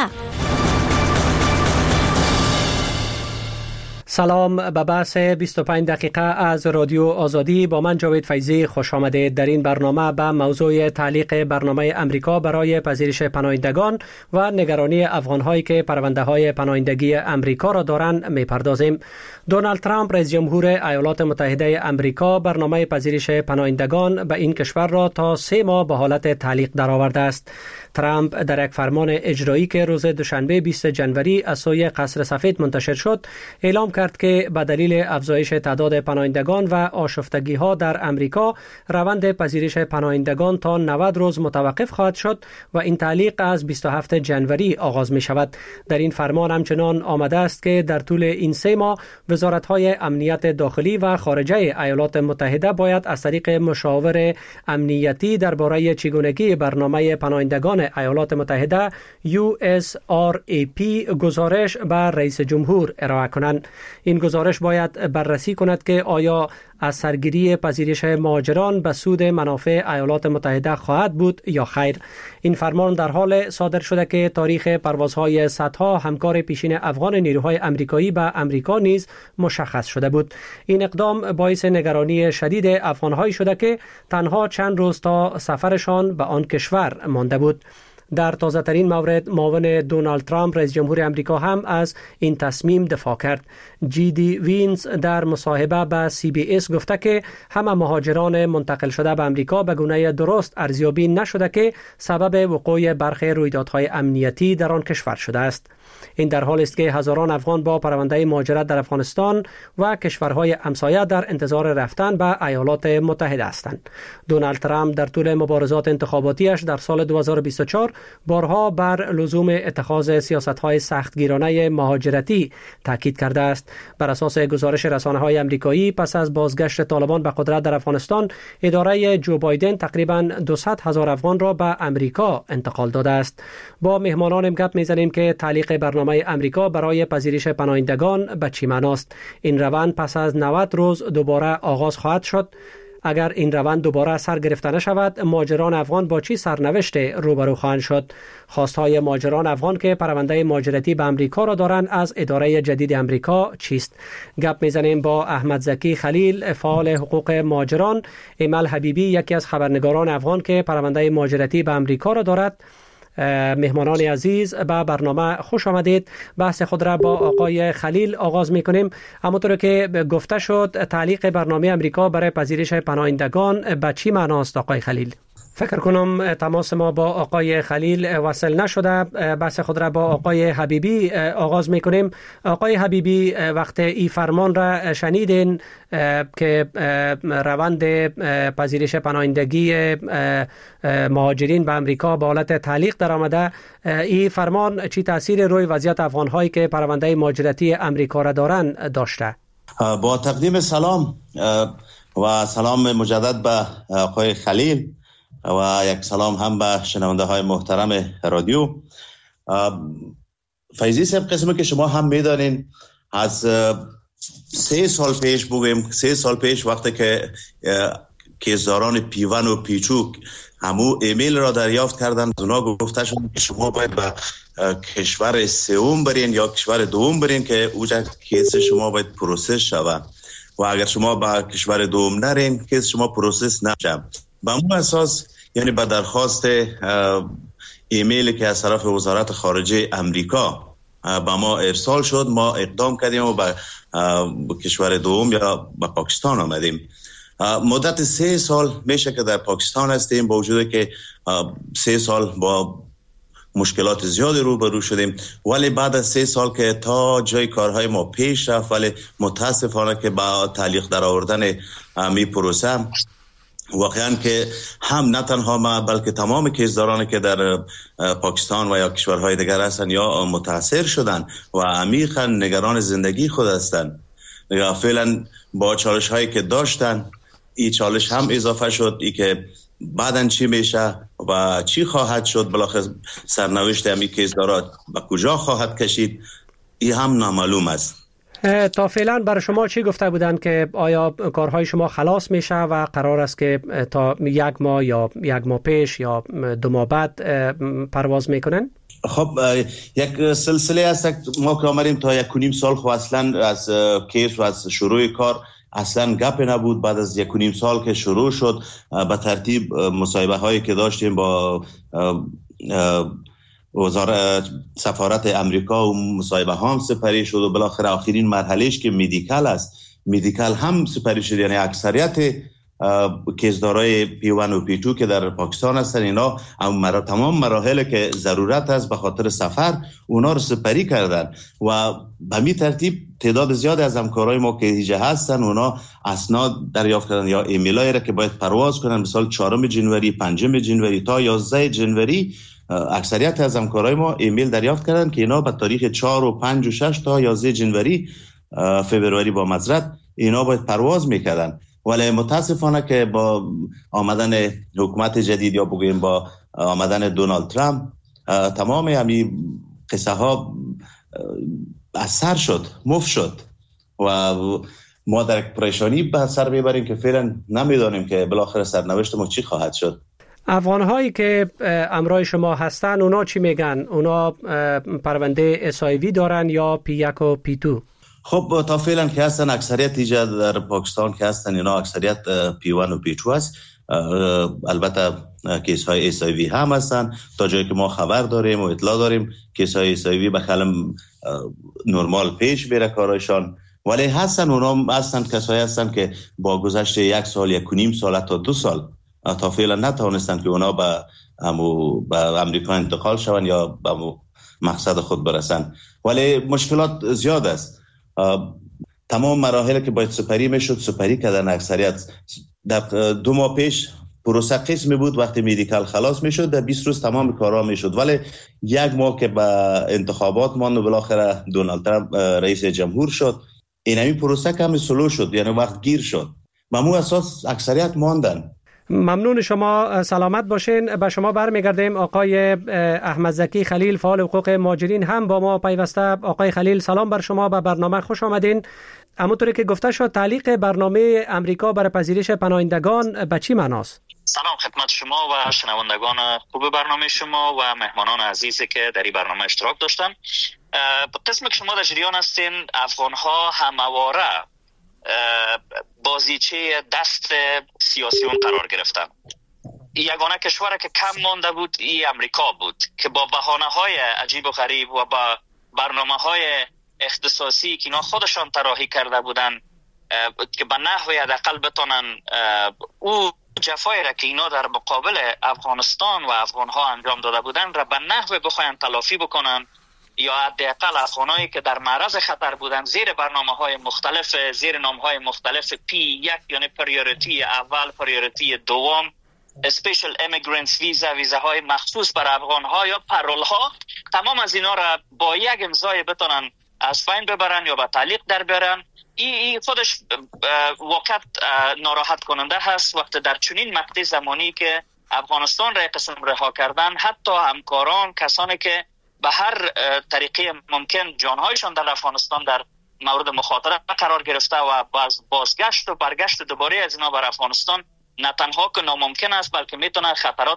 سلام به بحث بیست و پنج دقیقه از رادیو آزادی. با من جاوید فیضی خوش آمدید. در این برنامه به موضوع تعلیق برنامه امریکا برای پذیرش پناهندگان و نگرانی افغان‌هایی که پرونده‌های پناهندگی امریکا را دارند می‌پردازیم. دونالد ترامپ رئیس جمهور ایالات متحده امریکا برنامه پذیرش پناهندگان به این کشور را تا سه ماه به حالت تعلیق درآورده است. ترامپ در یک فرمان اجرایی که روز دوشنبه بیست جنوری از سوی قصر سفید منتشر شد اعلام کرد که به دلیل افزایش تعداد پناهندگان و آشفتگی‌ها در امریکا روند پذیرش پناهندگان تا نود روز متوقف خواهد شد و این تعلیق از بیست و هفت جنوری آغاز می شود. در این فرمان همچنان آمده است که در طول این سه ماه وزارت‌های امنیت داخلی و خارجه ایالات متحده باید از طریق مشاور امنیتی درباره چگونگی برنامه پناهندگان ایالات متحده یو اس آر ای پی گزارش به رئیس جمهور ارائه کنند. این گزارش باید بررسی کند که آیا از سرگیری پذیرش مهاجران به سود منافع ایالات متحده خواهد بود یا خیر. این فرمان در حال صادر شده که تاریخ پروازهای صدها همکار پیشین افغان نیروهای امریکایی به امریکا نیز مشخص شده بود. این اقدام باعث نگرانی شدید افغان‌هایی شده که تنها چند روز تا سفرشان به آن کشور مانده بود. در تازه ترین مورد معاون دونالد ترامپ رئیس جمهور امریکا هم از این تصمیم دفاع کرد. جی دی وینز در مصاحبه به سی بی اس گفته که همه مهاجران منتقل شده به امریکا به گونه درست ارزیابی نشده که سبب وقوع برخی رویدادهای امنیتی در آن کشور شده است. این در حالی است که هزاران افغان با پرونده مهاجرت در افغانستان و کشورهای همسایه در انتظار رفتن به ایالات متحده هستند. دونالد ترامپ در طول مبارزات انتخاباتیش در سال دو هزار و بیست و چهار بارها بر لزوم اتخاذ سیاست‌های سختگیرانه مهاجرتی تاکید کرده است. بر اساس گزارش رسانه‌های آمریکایی، پس از بازگشت طالبان به قدرت در افغانستان، اداره جو بایدن تقریباً دویست هزار افغان را به امریکا انتقال داده است. با مهمانانم گپ می‌زنیم که تعلیق برنامه امریکا برای پذیرش پناهندگان به چی معناست. این روند پس از نود روز دوباره آغاز خواهد شد. اگر این روند دوباره سر گرفته نشود، مهاجران افغان با چی سرنوشت روبرو خواهند شد؟ خواستهای مهاجران افغان که پرونده مهاجرتی به امریکا را دارند از اداره جدید امریکا چیست؟ گپ میزنیم با احمد زکی خلیل، فعال حقوق مهاجران. ایمل حبیبی، یکی از خبرنگاران افغان که پرونده مهاجرتی به امریکا را دارد. مهمانان عزیز، به برنامه خوش آمدید. بحث خود را با آقای خلیل آغاز میکنیم. همونطور که گفته شد، تعلیق برنامه امریکا برای پذیرش پناهندگان به چی معناست آقای خلیل؟ فکر کنم تماس ما با آقای خلیل وصل نشده. بحث خود را با آقای حبیبی آغاز میکنیم. آقای حبیبی، وقت ای فرمان را شنیدین که روند پذیرش پناهندگی مهاجرین به امریکا به حالت تعلیق در آمده، این فرمان چی تاثیر روی وضعیت افغان‌هایی که پرونده مهاجرتی امریکا را دارند داشته؟ با تقدیم سلام و سلام مجدد به آقای خلیل و یک سلام هم به شنونده های محترم رادیو. فیضی صاحب، قسمی که شما هم میدانین، از سه سال پیش بگویم سه سال پیش وقتی که کیسداران پیون و پیچوک همو ایمیل را دریافت کردن، اونا گفته شد که شما باید به کشور سوم برین یا کشور دوم برین که اوجا کیس شما باید پروسس شود و اگر شما به کشور دوم نرین کیس شما پروسس نشه. به اون اساس، یعنی به درخواست ایمیلی که از طرف وزارت خارجه امریکا به ما ارسال شد، ما اقدام کردیم و به کشور دوم یا به پاکستان آمدیم. مدت سه سال میشه که در پاکستان هستیم، با وجود که سه سال با مشکلات زیادی روبرو شدیم، ولی بعد از سه سال که تا جای کارهای ما پیش رفت، ولی متاسفانه که با تعلیق در آوردن می پروسه واقعا که هم نه تنها ما بلکه تمام کیسدارانی که در پاکستان و یا کشورهای دیگر هستند یا متاثر شدن و عمیقا نگران زندگی خود هستند. فعلا با چالش هایی که داشتن، این چالش هم اضافه شد، ای که بعدن چی میشه و چی خواهد شد، بالاخره سرنوشت همی کیسدارا به کجا خواهد کشید، این هم نامعلوم است. تا فعلا برای شما چی گفته بودن که آیا کارهای شما خلاص میشه و قرار است که تا یک ماه یا یک ماه پیش یا دو ماه بعد پرواز میکنن؟ خب یک سلسله است. ما که آمدیم تا یک و نیم سال خب اصلا از کیس و از شروع کار اصلا گپ نبود. بعد از یک و نیم سال که شروع شد، به ترتیب مصاحبه هایی که داشتیم با وزارت سفارت امریکا و مصاحبه هم سپری شد و بالاخره آخرین مرحلهش که مدیکال است، مدیکال هم سپری شد. یعنی اکثریت کیسدارای پی ون و پی تو که در پاکستان هستن، اینا مرا تمام مراحل که ضرورت است به خاطر سفر اونا رو سپری کردن و به می ترتیب تعداد زیاد از همکارای ما که هیجه هستن اونا اسناد دریافت کردن یا ایمیلایی را که باید پرواز کنن، مثلا چهارم جنوری، پنجم جنوری تا یازده جنوری. اکثریت از همکارای ما ایمیل دریافت کردن که اینا به تاریخ چهار و پنج و شش تا یازده جنوری فبروری با معذرت اینا باید پرواز میکردن. ولی متاسفانه که با آمدن حکومت جدید یا بگویم با آمدن دونالد ترامپ تمام همین قصه ها اثر شد، مف شد و ما در پریشانی به سر میبریم که فعلا نمیدانیم که بالاخره سرنوشت ما چی خواهد شد. افغان هایی که امرای شما هستن اونا چی میگن؟ اونا پرونده اس آی وی دارن یا پی یک و پی دو؟ خب تا فعلا که هستن اکثریت ایجا در پاکستان که هستن اینا اکثریت پی ون و پی دو هست. البته کیس های اس آی وی هم هستن. تا جایی که ما خبر داریم و اطلاع داریم کیس های اس آی وی به خلم نرمال پیش بیره کارشان، ولی هستن اونا هستن کسایی هستن که با گذشت یک سال، یک و نیم سال تا دو سال تا فعلا نتوانستن که اونا به امو به امریکا انتقال شوند یا به مقصد خود برسند. ولی مشکلات زیاد است. تمام مراحل که باید سپری میشد سپری کردن. اکثریت در دو ماه پیش پروسه قسمی بود، وقتی مدیکال خلاص میشد در بیست روز تمام کارا میشد، ولی یک ماه که به انتخابات ماند و بالاخره دونالد ترامپ رئیس جمهور شد، این همین پروسه کمی سلو شد، یعنی وقت گیر شد. ممنون اساس اکثریت ماندن. ممنون شما، سلامت باشین. به شما برمیگردیم. آقای احمد زکی خلیل فعال حقوق مهاجرین هم با ما پیوسته. آقای خلیل سلام بر شما، به برنامه خوش آمدین. همونطوری که گفته شد تعلیق برنامه امریکا برای پذیرش پناهندگان به چی معناست؟ سلام خدمت شما و شنوندگان خوب برنامه شما و مهمانان عزیزی که در این برنامه اشتراک داشتن. قسم که شما در جریان هستین، افغان‌ها همواره بازیچه دست سیاسیون قرار گرفتن. یگانه کشوری که کم مانده بود ای امریکا بود که با بهانه‌های عجیب و غریب و با برنامه‌های اختصاصی که اینا خودشان طراحی کرده بودن که به نحوی حداقل بتونن او جفایی را که اینا در مقابل افغانستان و افغان‌ها انجام داده بودن را به نحوی بخواین تلافی بکنن، یا حداقل افغانایی که در معرض خطر بودن زیر برنامه‌های مختلف، زیر نام‌های مختلف پی یک یعنی پریوریتی اول، پریوریتی دوم، اسپیشل امیگرنتس ویزا، ویزاهای مخصوص بر افغان‌ها یا پرول‌ها، تمام از اینا را با یک امضای بتونن از بین ببرن یا با تعلیق در بیارن. این ای خودش واقعا ناراحت کننده هست وقتی در چنین مقطع زمانی که افغانستان را قسم رها کردن، حتی همکاران، کسانی که به هر طریقه ممکن جانهایشان در افغانستان در مورد مخاطره قرار گرفته و باز بازگشت و برگشت دوباره از اینا بر افغانستان نه تنها که ناممکن است بلکه میتونه خطرات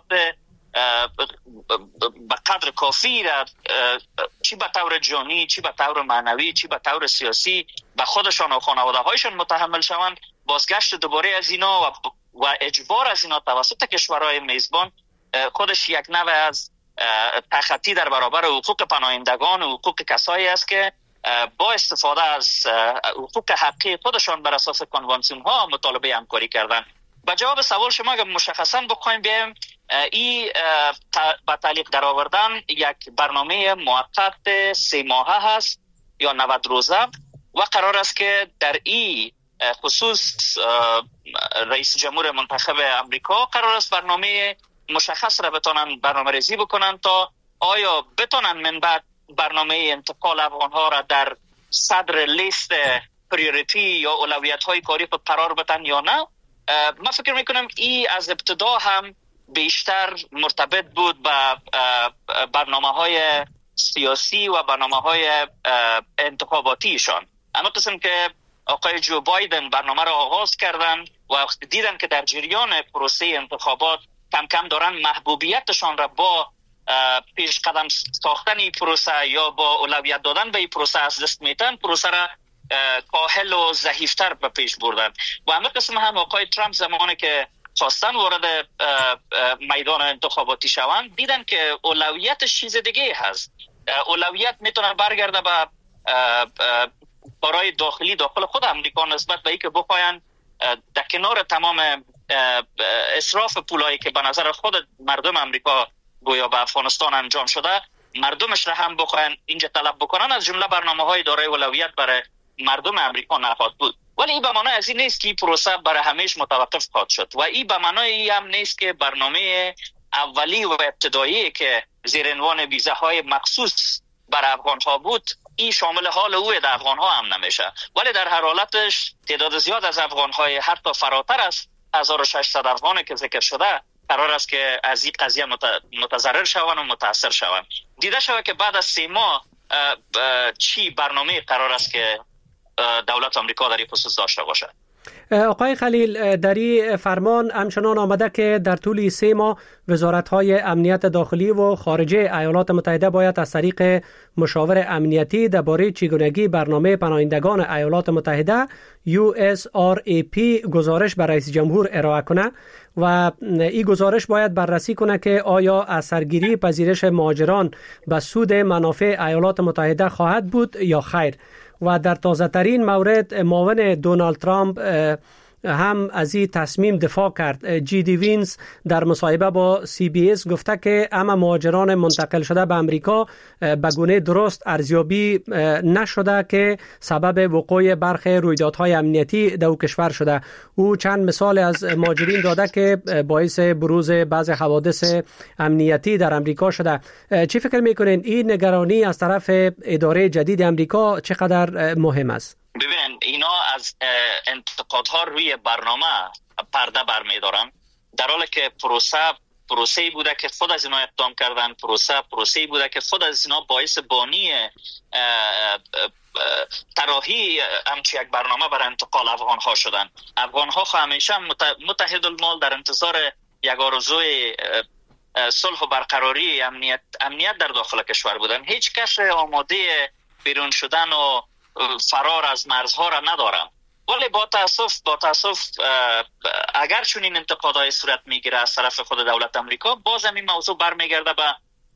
به قدر کافی را چی به طور جانی، چی به طور معنوی، چی به طور سیاسی به خودشان و خانواده هایشان متحمل شوند. بازگشت دوباره از اینا و, و اجبار از اینا توسط کشورهای میزبان خودش یک نوع از تخطی در برابر حقوق پناهندگان و حقوق کسایی است که با استفاده از حقوق حقی خودشان بر اساس کنوانسیون ها مطالبه همکاری کردن. با جواب سوال شما اگر مشخصا بخوایم بیم، این با تعلیق در آوردن یک برنامه موقت سه ماهه هست یا نود روزه و قرار است که در این خصوص رئیس جمهور منتخب امریکا قرار است برنامه مشخص را بتونن برنامه ریزی بکنن تا آیا بتونن من بعد برنامه انتقال افغان ها را در صدر لیست پریوریتی یا اولویت های کاری خود قرار بدن یا نه. من فکر میکنم این از ابتدا هم بیشتر مرتبط بود با برنامه های سیاسی و برنامه های انتخاباتیشان. اما قسم که آقای جو بایدن برنامه را آغاز کردن و دیدن که در جریان پروسه انتخابات کم کم دارن محبوبیتشان را با پیش قدم ساختن این پروسه یا با اولویت دادن به این پروسه از دست میتن، پروسه را کاهل و ضعیفتر به پیش بردن. و همه قسم هم آقای ترامپ زمانی که خواستن وارد میدان انتخاباتی شوند دیدن که اولویت چیز دیگه هست. اولویت میتونه برگرده به برای داخلی داخل خود امریکا نسبت به اینکه بخواین در کنار تمام اسراف پولایی که به نظر خود مردم امریکا گویا به افغانستان انجام شده، مردمش را هم بخواین اینجا طلب بکنن، از جمله برنامه‌های دارای اولویت برای مردم امریکا نخواهد بود. ولی این به معنای از این نیست که این پروسه برای همیشه متوقف خواهد شد و این به معنای هم نیست که برنامه اولی و ابتدایی که زیر عنوان ویزاهای مخصوص برای افغان‌ها بود این شامل حال او در افغان‌ها هم نمیشه. ولی در هر حالتش تعداد زیاد از افغان‌های حتی فراتر از هزار و ششصد افغانی که ذکر شده قرار است که از این قضیه متضرر شوند و متاثر شوند. دیده شود که بعد از سه ماه چی برنامه قرار است که دولت آمریکا در این خصوص داشته باشد. آقای خلیل، در این فرمان همچنان آمده که در طول سه ماه وزارت‌های امنیت داخلی و خارجه ایالات متحده باید از طریق مشاور امنیتی درباره چگونگی برنامه پناهندگان ایالات متحده یو اس آر ای پی گزارش به رئیس جمهور ارائه کنه و این گزارش باید بررسی کنه که آیا اثرگیری پذیرش مهاجران به سود منافع ایالات متحده خواهد بود یا خیر. و در تازه ترین مورد معاون دونالد ترامپ هم از این تصمیم دفاع کرد. جی دی وینز در مصاحبه با سی بی اس گفته که اما مهاجران منتقل شده به امریکا به گونه درست ارزیابی نشده که سبب وقوع برخی رویدادهای امنیتی در کشور شده. او چند مثال از مهاجرین داده که باعث بروز بعض حوادث امنیتی در امریکا شده. چی فکر میکنین این نگرانی از طرف اداره جدید امریکا چقدر مهم است؟ ببینن اینا از انتقادها روی برنامه پرده برمیدارن، در حالی که پروسه پروسه‌ای بوده که خود از اینا اقدام کردن، پروسه پروسه‌ای بوده که خود از اینا باعث بانی طراحی همچی یک برنامه برای انتقال افغان ها شدن. افغان ها همیشه متحد المال در انتظار یک آرزوی صلح و برقراری امنیت امنیت در داخل کشور بودن. هیچ کس آماده بیرون شدن و فرار از مرزها را ندارم، ولی با تاسف با تاسف اگر چون این انتقادهای صورت میگیره از طرف خود دولت امریکا، باز هم این موضوع برمیگرده به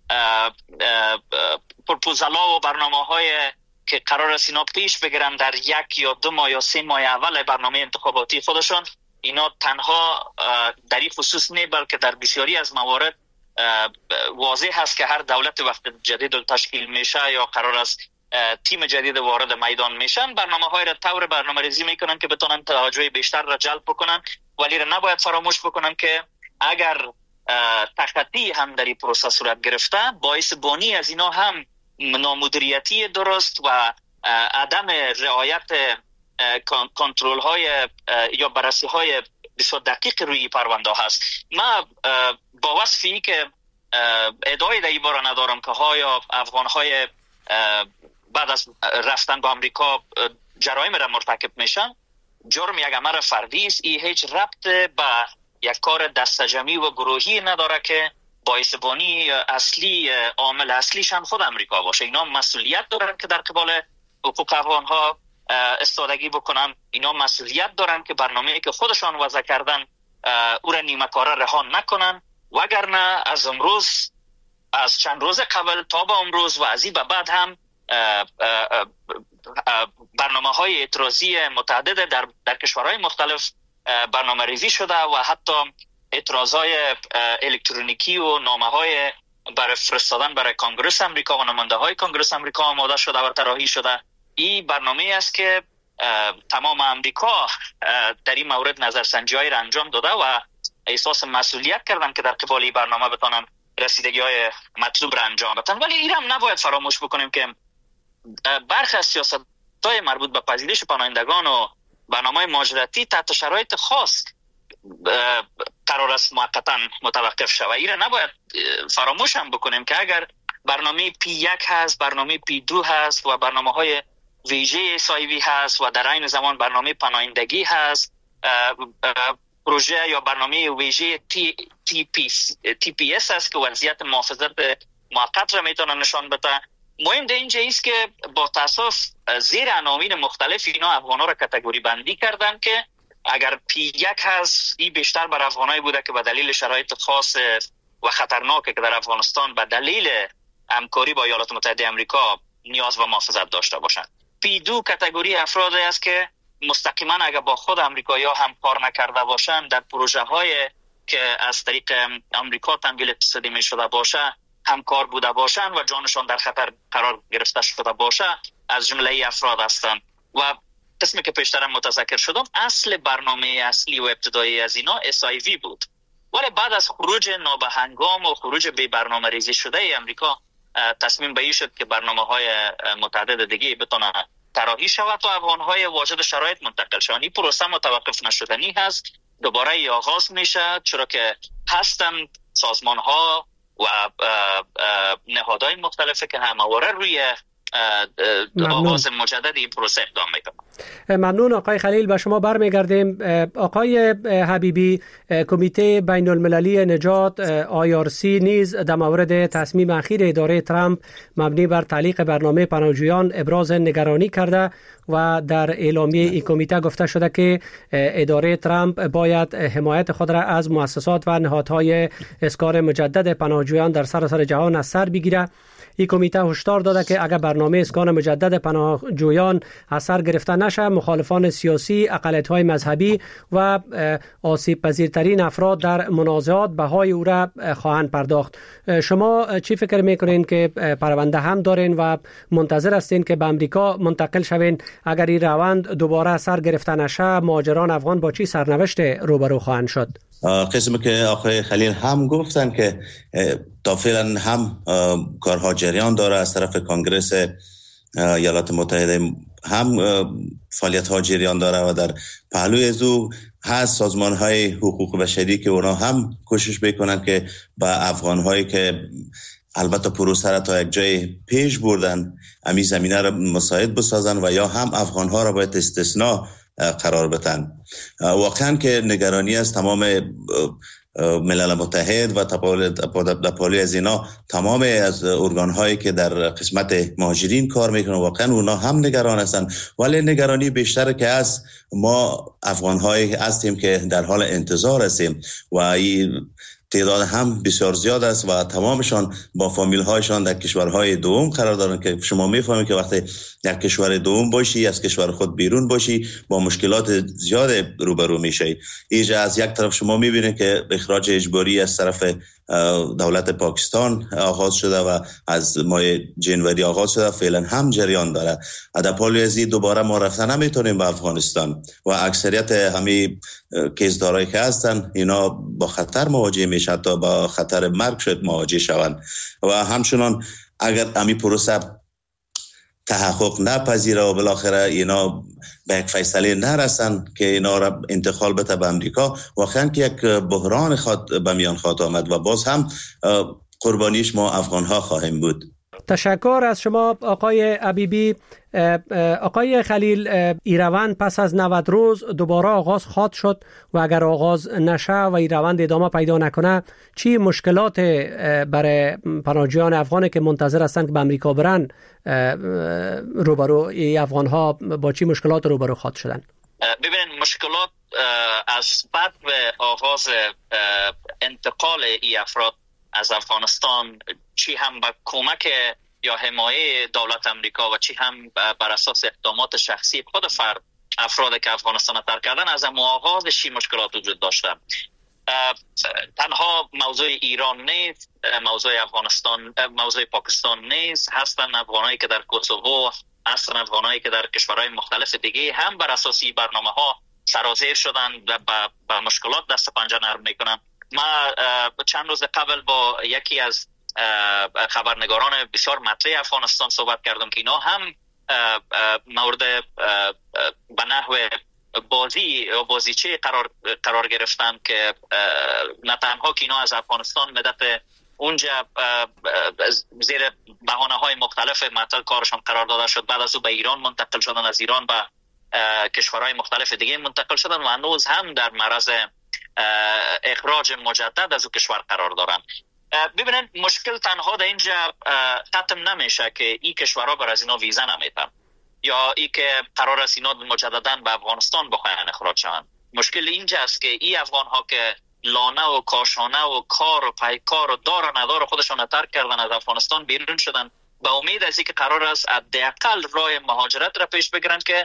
پروپوزال‌ها و برنامه‌های که قرار است اینا پیش بگیرن در یک یا دو ماه یا سه ماه اول برنامه انتخاباتی خودشون. اینا تنها در این خصوص نه، بلکه در بسیاری از موارد واضح هست که هر دولت وقت جدید تشکیل میشه یا قرار است تیم جدید وارد میدان میشن، برنامه های را طور برنامه ریزی میکنن که بتونن توجه بیشتر را جلب بکنن، ولی را نباید فراموش بکنن که اگر تخطی هم در این پروسه صورت گرفته، باعث بانی از اینا هم نامدیریتی درست و عدم رعایت کنترل های یا بررسی های بسیار دقیق روی پرونده هست. ما با وصفی که ادعای در این باره ندارم که ها یا افغان های بعد از رفتن با امریکا جرایم را مرتکب میشن، جرم یک عمل فردی است. این هیچ ربط به یک کار دستجمعی و گروهی نداره که باعث بانی اصلی عامل اصلیشان خود امریکا باشه. اینا مسئولیت دارن که در قبال حقوق افغان ها استادگی بکنن. اینا مسئولیت دارن که برنامه‌ای که خودشان وضع کردن او را نیمه کاره رها نکنن، وگرنه از امروز از چند روز قبل تا به امروز و از این به بعد هم برنامه های اعتراضی متعدد در, در کشورهای مختلف برنامه ریزی شده و حتی اعتراضهای الکترونیکی و نامه های برای فرستادن برای کنگره امریکا و نماینده های کنگره امریکا آماده شده و طراحی شده. این برنامه است که تمام امریکا در این مورد نظرسنجی‌هایی را انجام داده و احساس مسئولیت کردن که در قبال این برنامه بتونن رسیدگی های مطلوب را انجام بدن. ولی این هم نباید فراموش بکنیم که برخی از سیاست‌های مربوط به پذیرش پناهندگان و برنامه مهاجرتی تحت شرایط خاص قرار است موقتا متوقف شود. این را نباید فراموش هم بکنیم که اگر برنامه پی یک هست، برنامه پی دو هست و برنامه های ویژه سایوی هست و در عین زمان برنامه پناهندگی هست، پروژه یا برنامه ویژه تی, تی, پی, تی پی اس هست که وضعیت محافظت موقت را میتونه نشان بده. مهم در اینجا است که با تاسف زیر عناوین مختلف اینا افغان‌ها را کاتگوری بندی کردن که اگر پی یک هست، این بیشتر بر افغانایی بوده که به دلیل شرایط خاص و خطرناکه که در افغانستان به دلیل همکاری با ایالات متحده آمریکا نیاز به محافظت داشته باشند. پی دو کاتگوری افرادی است که مستقیما اگر با خود آمریکایی‌ها هم کار نکرده باشند، در پروژه های که از طریق آمریکا تمویل اقتصادی می شده باشه همکار بوده باشند و جانشان در خطر قرار گرفته شده باشه، از جمله افراد هستند. و قسمی که پیشترم متذکر شدم، اصل برنامه اصلی و ابتدایی از اینا اس آی وی بود، ولی بعد از خروج نابهنگام و خروج بی برنامه ریزی شده امریکا تصمیم به این شد که برنامه های متعدد دیگه بتونه طراحی شود و افغان‌های واجد شرایط منتقل شوند. این پروسه متوقف نشدنی هست، دوباره آغاز میشه، چرا که هستن سازمان‌ها و نهادهای مختلفی که همواره روی آغاز مجدد این پروسه اقدام میکنن. ممنون آقای خلیل. به شما برمیگردیم. آقای حبیبی، کمیته بین المللی نجات آی آر سی نیز در مورد تصمیم اخیر اداره ترامپ مبنی بر تعلیق برنامه پناهجویان ابراز نگرانی کرده و در اعلامیه این کمیته گفته شده که اداره ترامپ باید حمایت خود را از مؤسسات و نهادهای اسکار مجدد پناهجویان در سراسر جهان از سر بگیره. این کمیته هشدار داده که اگر برنامه اسکان مجدد پناهجویان از سر گرفته نشه، مخالفان سیاسی، اقلیت‌های مذهبی و آسیب پذیرترین افراد در منازعات بهای او را خواهند پرداخت. شما چی فکر میکنین که پرونده هم دارین و منتظر هستین که به امریکا منتقل شوین؟ اگر این روند دوباره سر گرفته نشه، مهاجران افغان با چی سرنوشت روبرو خواهند شد؟ قسمی که آقای خلیل هم گفتن که تا فعلا هم کارها جریان داره از طرف کنگرس ایالات متحده، هم فعالیت ها جریان داره و در پهلوی از او هست سازمان های حقوق بشری که اونا هم کوشش بکنن که با افغان هایی که البته پروسه را تا یک جای پیش بردن امی زمینه را مساعد بسازن و یا هم افغان ها را باید استثناء قرار بدن. واقعا که نگرانی است تمام ملل متحد و تپالی از اینا، تمام از ارگان هایی که در قسمت مهاجرین کار میکنن، واقعا اونا هم نگران هستن. ولی نگرانی بیشتر که از ما افغان هایی هستیم که در حال انتظار هستیم و این تعداد هم بسیار زیاد است و تمامشان با فامیل هایشان در کشورهای دوم قرار دارن که شما میفهمید که وقتی در کشور دوم باشی، از کشور خود بیرون باشی، با مشکلات زیاد روبرو میشی. اینجا از یک طرف شما میبینید که اخراج اجباری از طرف دولت پاکستان آغاز شده و از ماه جنوری آغاز شده، فعلا هم جریان داره. در پالی ازی دوباره ما رفتن نمیتونیم به افغانستان و اکثریت همین کیسدارایی که هستن اینا با خطر مواجه میشن، تا با خطر مرگ شد مواجه شوند. و همچنان اگر همین پروسه تحقق نپذیره و بالاخره اینا به یک فیصله نرسن که اینا را انتقال بده به امریکا، واقعا که یک بحران خود به میان خواهد آمد و باز هم قربانیش ما افغان ها خواهیم بود. تشکر از شما آقای حبیبی. آقای خلیل، این روند پس از نود روز دوباره آغاز خواهد شد و اگر آغاز نشه و این روند ادامه پیدا نکنه، چی مشکلات برای پناهجویان افغانی که منتظر هستند که به امریکا برن روبرو ای افغان ها با چی مشکلات روبرو خواهد شدن؟ ببینید، مشکلات از بعد به آغاز انتقال ای افراد از افغانستان، چی هم با کمک یا حمایه دولت امریکا و چی هم بر اساس اقدامات شخصی خود فرد افراد که افغانستان ترک کردن، از آغازش مشکلات وجود داشته. تنها موضوع ایران نیست، موضوع افغانستان، موضوع پاکستان نیست، هستن افغانایی که در کوسوو، هستن افغانایی که در کشورهای مختلف دیگه هم بر اساس برنامه ها سرازیر شدن و با مشکلات دست پنجه نرم میکنن. ما چند روز قبل با یکی از خبرنگاران بسیار مطرح افغانستان صحبت کردم که اینا هم مورد به نحو بازی یا بازیچه قرار قرار گرفتن که نه تنها که اینا از افغانستان مدت اونجا زیر بهانه‌های مختلف معطل کارشون قرار داده شد، بعد از او به ایران منتقل شدن، از ایران به کشورهای مختلف دیگه منتقل شدن و هنوز هم در معرض اخراج مجدد از او کشور قرار دارن. ببینید، مشکل تنها در اینجا ختم نمیشه که این کشورها بر از اینا ویزا نمیدن یا ای که قرار است اینا مجددا به افغانستان بخواین اخراج شوند. مشکل اینجا است که این افغان ها که لانه و کاشانه و کار و پیکار و دار و ندار خودشون ترک کردن، از افغانستان بیرون شدن، به امید از اینکه قرار است حداقل راه مهاجرت را پیش بگیرن که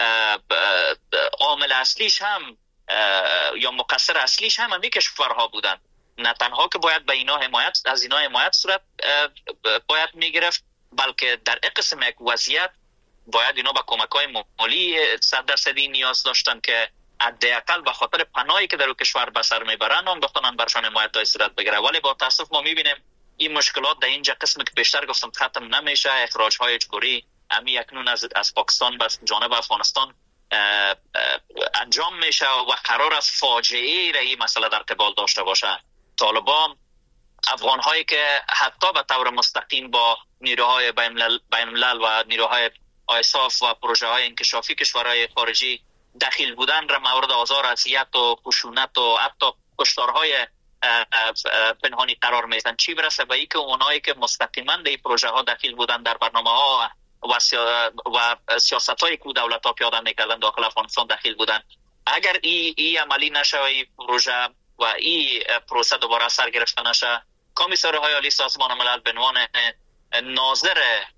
عامل اصلیش هم یا مقصر اصلیش هم همین کشورها بودن. نه تنها که باید به اینا حمایت از اینا حمایت صورت باید میگرفت، بلکه در قسم یک وضعیت باید اینا با کمک‌های مالی صد درصدی نیاز داشتن که حداقل به خاطر پناهی که در اون کشور به سر میبرن هم بتونن برشان حمایت های صورت بگیره. ولی با تاسف ما میبینیم این مشکلات در اینجا قسمی که بیشتر گفتم ختم نمیشه. اخراج‌های اجباری امی اکنون از از پاکستان به جانب افغانستان انجام میشه و قرار است فاجعه را این مسئله در قبال داشته باشه. طالبان افغان هایی که حتی به طور مستقیم با نیروهای بین الملل و نیروهای آیساف و پروژه های انکشافی کشورهای خارجی دخیل بودن را مورد آزار، اذیت و خشونت و حتی کشتارهای پنهانی قرار میدن، چی برسه به اینکه اونایی که مستقیما در این پروژه ها دخیل بودن، در برنامه ها و, سیا... و سیاست هایی که دولت ها پیاده میکردن داخل افغانستان دخیل بودن. اگر این ای عملی نشه و این پروژه و این پروسه دوباره سر گرفته نشه، کمیسارهای عالی سازمان ملل به عنوان ناظر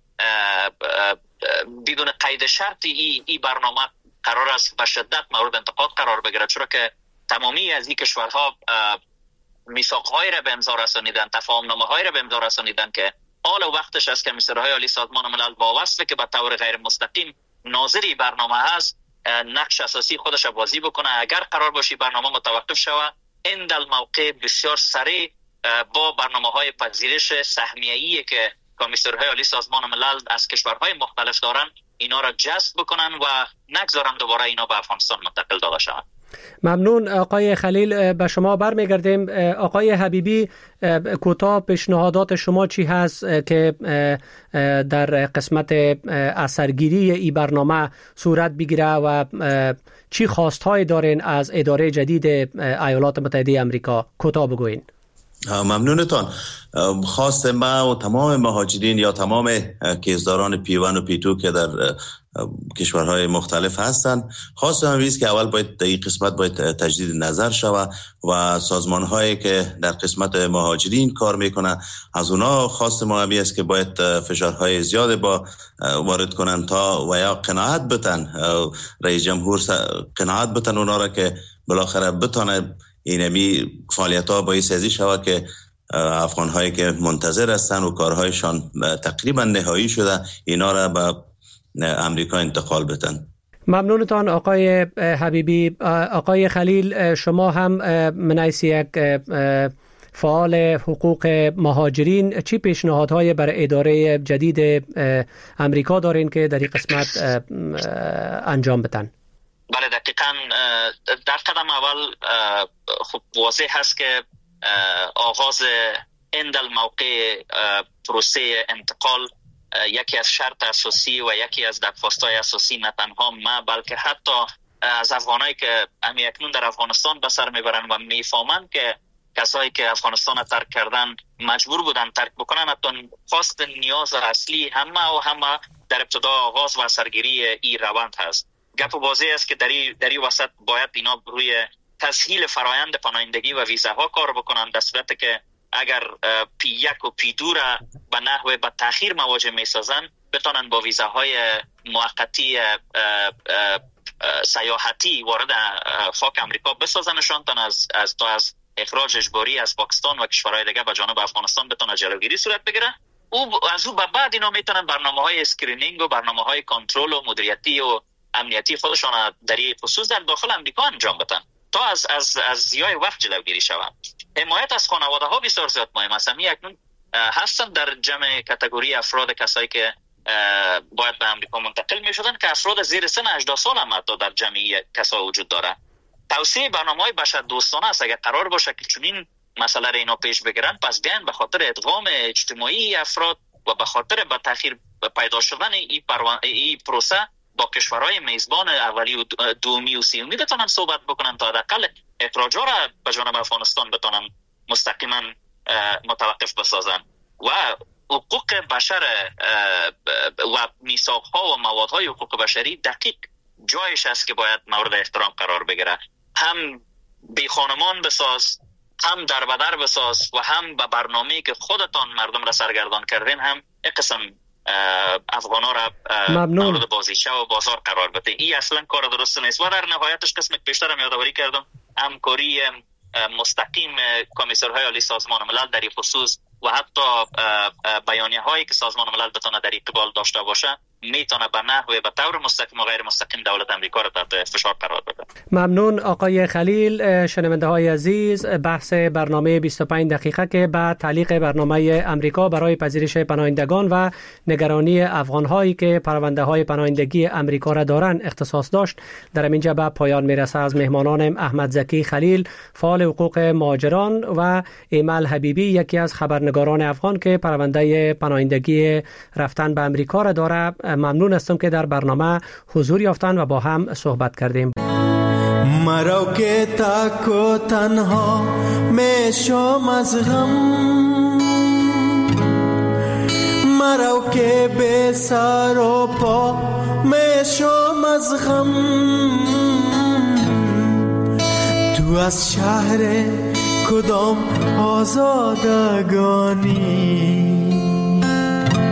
بدون قید شرطی ای, ای برنامه قرار است به شدت مورد انتقاد قرار بگیرد، چرا که تمامی از این کشورها میثاق‌هایی را به امضا رسانیدن، تفاهم‌نامه‌هایی را به امضا رسانیدن که آل وقتش از کمیسرهای عالی سازمان ملل با وصفه که به طور غیر مستقیم ناظری برنامه هست نقش اساسی خودش بازی بکنه. اگر قرار باشی برنامه متوقف شود، این دل موقع بسیار سریع با برنامه‌های پذیرش سهمیه‌ای که کمیسرهای عالی سازمان ملل از کشورهای مختلف دارن اینا را جذب بکنن و نگذارن دوباره اینا به افغانستان منتقل داده شوند. ممنون آقای خلیل. به شما برمیگردیم. آقای حبیبی، کوتاه پیشنهادات شما چی هست که در قسمت اثرگیری این برنامه صورت بگیره و چی خواستهای دارین از اداره جدید ایالات متحده آمریکا؟ کوتاه بگوین. ممنونتان. خواست ما و تمام مهاجرین یا تمام کیسداران پی ون و پی تو که در کشورهای مختلف هستند، خواست هم است که اول باید در این قسمت باید تجدید نظر شود و سازمان هایی که در قسمت مهاجرین کار میکنن از اونا خواست ما همی است که باید فشارهای زیاد با وارد کنن تا و یا قناعت بتن رئیس جمهور قناعت بتن اونا را که بالاخره بتانه اینمی فعالیت ها باعث ازی شود که افغان هایی که منتظر هستن و کارهایشان تقریبا نهایی شده اینا را به امریکا انتقال بدن. ممنونتان آقای حبیبی. آقای خلیل، شما هم من حیث یک فعال حقوق مهاجرین چی پیشنهادهای برای اداره جدید امریکا دارین که در این قسمت انجام بدن؟ بله دقیقاً. در قدم اول خب واضح هست که آغاز این دل موقع پروسه انتقال یکی از شرط اساسی و یکی از درخواست‌های اساسی نه تنها ما بلکه حتی از افغانایی که همی اکنون در افغانستان به سر میبرن و میفهمن که کسایی که افغانستان را ترک کردن مجبور بودن ترک بکنن، حتی خواست نیاز اصلی همه و همه در ابتدا آغاز و اثرگیری این روند هست. گپ واضح است که در این در این وسط باید اینا روی تسهیل فرایند پناهندگی و ویزاها کار بکنن، در صورتی که اگر پی یک و پی دو را به نحو به تأخیر مواجه می سازن بتانن با ویزاهای موقتی سیاحتی وارد خاک امریکا بسازنشان تا از از تا از اخراج اجباری از پاکستان و کشورهای دیگه به جانب افغانستان بتونه جلوگیری صورت بگیره. او از او به بعد اینا میتونن برنامه‌های اسکرینینگ و برنامه‌های کنترل و مدیریتی و امنیتی خودشان در این خصوص در داخل امریکا انجام بدن تا از از از ضیاع وقت جلوگیری شود. حمایت از خانواده ها بسیار زیاد مهم است. می اکنون هستن در جمع کاتگوری افراد کسایی که باید به امریکا منتقل می شدن که افراد زیر سن هجده سال هم حتی در جمعی کسا وجود داره. توسعه برنامه‌های بشر دوستانه است. اگر قرار باشه که چنین مسئله را اینا پیش بگیرن، پس بیان به خاطر ادغام اجتماعی افراد و به خاطر به تأخیر پیدا شدن این پروان... این پروسه با کشورهای میزبان اولی و دومی و سومی بتونن صحبت بکنن تا حداقل اخراج‌ها را به جانب افغانستان بتونن مستقیما متوقف بسازن و حقوق بشر و میثاق‌ها و موادهای حقوق بشری دقیق جایش است که باید مورد احترام قرار بگیره. هم بی خانمان بساز، هم در بدر بساز و هم به برنامه‌ای که خودتان مردم را سرگردان کردین هم یک قسم افغانا را مورد بازیچه و بازار قرار بده. این اصلا کار درست نیست و در نهایتش قسم پیشتر هم یادآوری کردم همکاری مستقیم کمیسرهای عالی سازمان ملل در این خصوص و حتی بیانیه هایی که سازمان ملل بتونه در قبال داشته باشه میتونه به نحو به طور مستقیم و غیر مستقیم دولت امریکا را تحت فشار قرار بده. ممنون آقای خلیل. شنونده های عزیز، بحث برنامه بیست و پنج دقیقه که به تعلیق برنامه امریکا برای پذیرش پناهندگان و نگرانی افغان هایی که پرونده های پناهندگی امریکا را دارند اختصاص داشت در اینجا به پایان میرسه. از مهمانانم احمد زکی خلیل، فعال حقوق مهاجران، و ایمل حبیبی، یکی از خبرنگاران افغان که پرونده پناهندگی رفتن به امریکا را داره، ممنون هستم که در برنامه حضور یافتن و با هم صحبت کردیم. مرو که تک و تنها میشم از غم، مرو که به سر و پا میشم از غم، تو از شهر کدام آزادگانی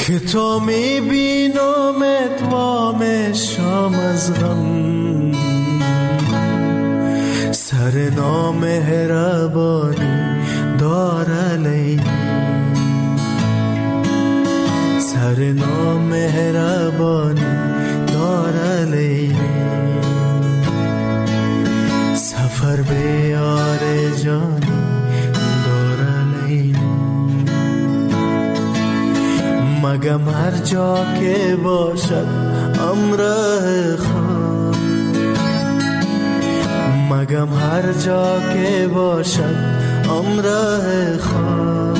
که تو میبینمت و میشم از غم سر نامهربانی داره لیلی سر نامهربانی داره لیلی سفر بیار جانی داره لیلی مگم هر جا که باشد امره خواه مگم هر جا که باشد امره خواه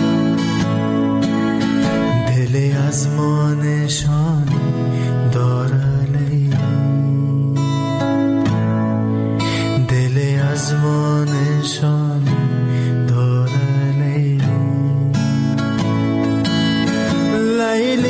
دلی از ما نشانی داره لیلی دلی از ما نشانی داره لیلی لیلی